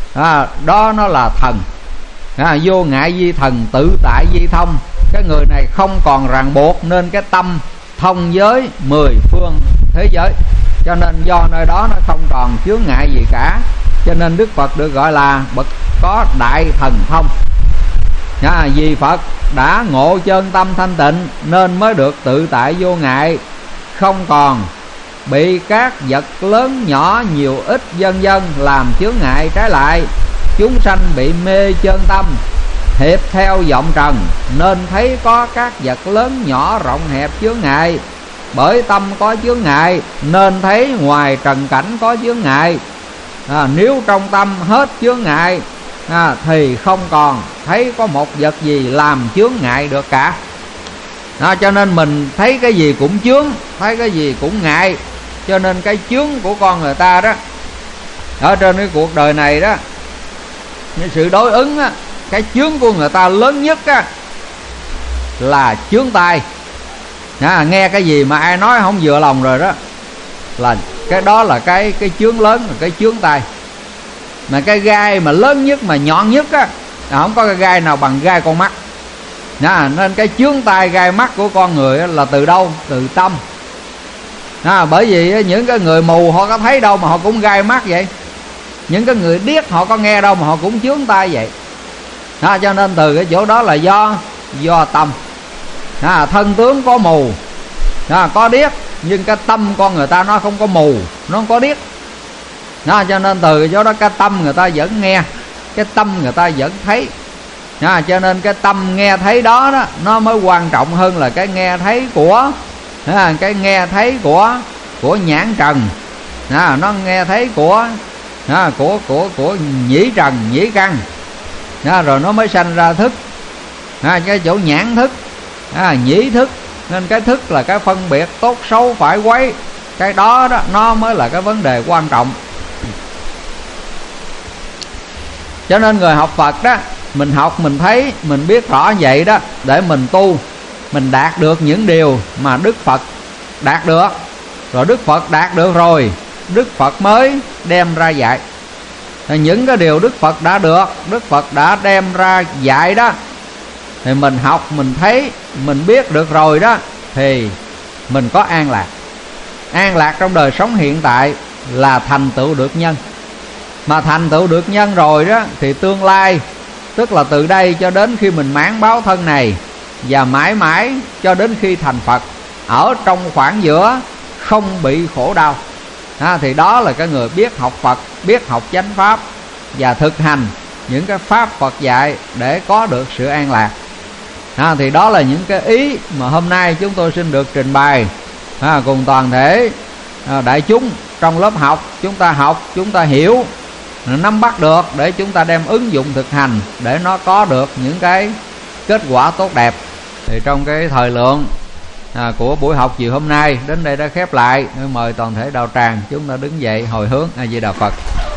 Đó nó là thần. Vô ngại vi thần, tự tại vi thông. Cái người này không còn ràng buộc, nên cái tâm thông với 10 phương thế giới. Cho nên do nơi đó nó không còn chướng ngại gì cả, cho nên Đức Phật được gọi là bậc có đại thần thông. Vì Phật đã ngộ chân tâm thanh tịnh, nên mới được tự tại vô ngại, không còn bị các vật lớn nhỏ nhiều ít vân vân làm chướng ngại. Trái lại, chúng sanh bị mê chân tâm, hiệp theo vọng trần, nên thấy có các vật lớn nhỏ rộng hẹp chướng ngại. Bởi tâm có chướng ngại, nên thấy ngoài trần cảnh có chướng ngại. Nếu trong tâm hết chướng ngại thì không còn thấy có một vật gì làm chướng ngại được cả. Cho nên mình thấy cái gì cũng chướng, thấy cái gì cũng ngại. Cho nên cái chướng của con người ta đó, ở trên cái cuộc đời này đó, cái sự đối ứng á, cái chướng của người ta lớn nhất á, là chướng tai. Nghe cái gì mà ai nói không vừa lòng rồi đó, là cái đó là cái chướng lớn, là cái chướng tai. Mà cái gai mà lớn nhất mà nhọn nhất á, không có cái gai nào bằng gai con mắt. Nên cái chướng tai gai mắt của con người á, là từ đâu? Từ tâm. Bởi vì những cái người mù họ có thấy đâu mà họ cũng gai mắt vậy. Những cái người điếc họ có nghe đâu mà họ cũng chướng tai vậy. Cho nên từ cái chỗ đó là do tâm. Thân tướng có mù, có điếc, nhưng cái tâm con người ta nó không có mù, nó không có điếc. Cho nên từ cái chỗ đó cái tâm người ta vẫn nghe, cái tâm người ta vẫn thấy. Cho nên cái tâm nghe thấy đó, nó mới quan trọng hơn là cái nghe thấy của nhãn trần. Nó nghe thấy của nhĩ trần, nhĩ căn. Rồi nó mới sanh ra thức. Cái chỗ nhãn thức, nhĩ thức. Nên cái thức là cái phân biệt tốt xấu phải quấy. Cái đó nó mới là cái vấn đề quan trọng. Cho nên người học Phật đó, mình học mình thấy, mình biết rõ vậy đó, để mình tu, mình đạt được những điều mà Đức Phật đạt được. Rồi Đức Phật đạt được rồi, Đức Phật mới đem ra dạy. Những cái điều Đức Phật đã được, Đức Phật đã đem ra dạy đó, thì mình học, mình thấy, mình biết được rồi đó, thì mình có an lạc. An lạc trong đời sống hiện tại là thành tựu được nhân. Mà thành tựu được nhân rồi đó, thì tương lai, tức là từ đây cho đến khi mình mãn báo thân này, và mãi mãi cho đến khi thành Phật, ở trong khoảng giữa không bị khổ đau. Thì đó là cái người biết học Phật, biết học chánh pháp, và thực hành những cái pháp Phật dạy để có được sự an lạc. Thì đó là những cái ý mà hôm nay chúng tôi xin được trình bày cùng toàn thể đại chúng trong lớp học. Chúng ta hiểu, nắm bắt được để chúng ta đem ứng dụng thực hành, để nó có được những cái kết quả tốt đẹp. Thì trong cái thời lượng của buổi học chiều hôm nay đến đây đã khép lại. Mời toàn thể đạo tràng chúng ta đứng dậy hồi hướng A Di Đà Phật.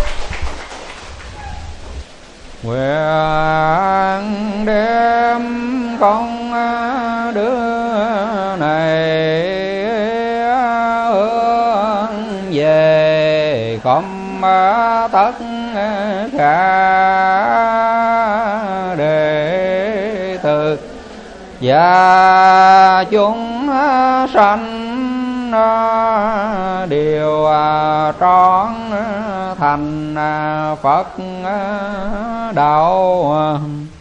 Nguyện đem công đức này hướng về công tất cả đệ tử và chúng sanh đều trọn thành Phật đạo.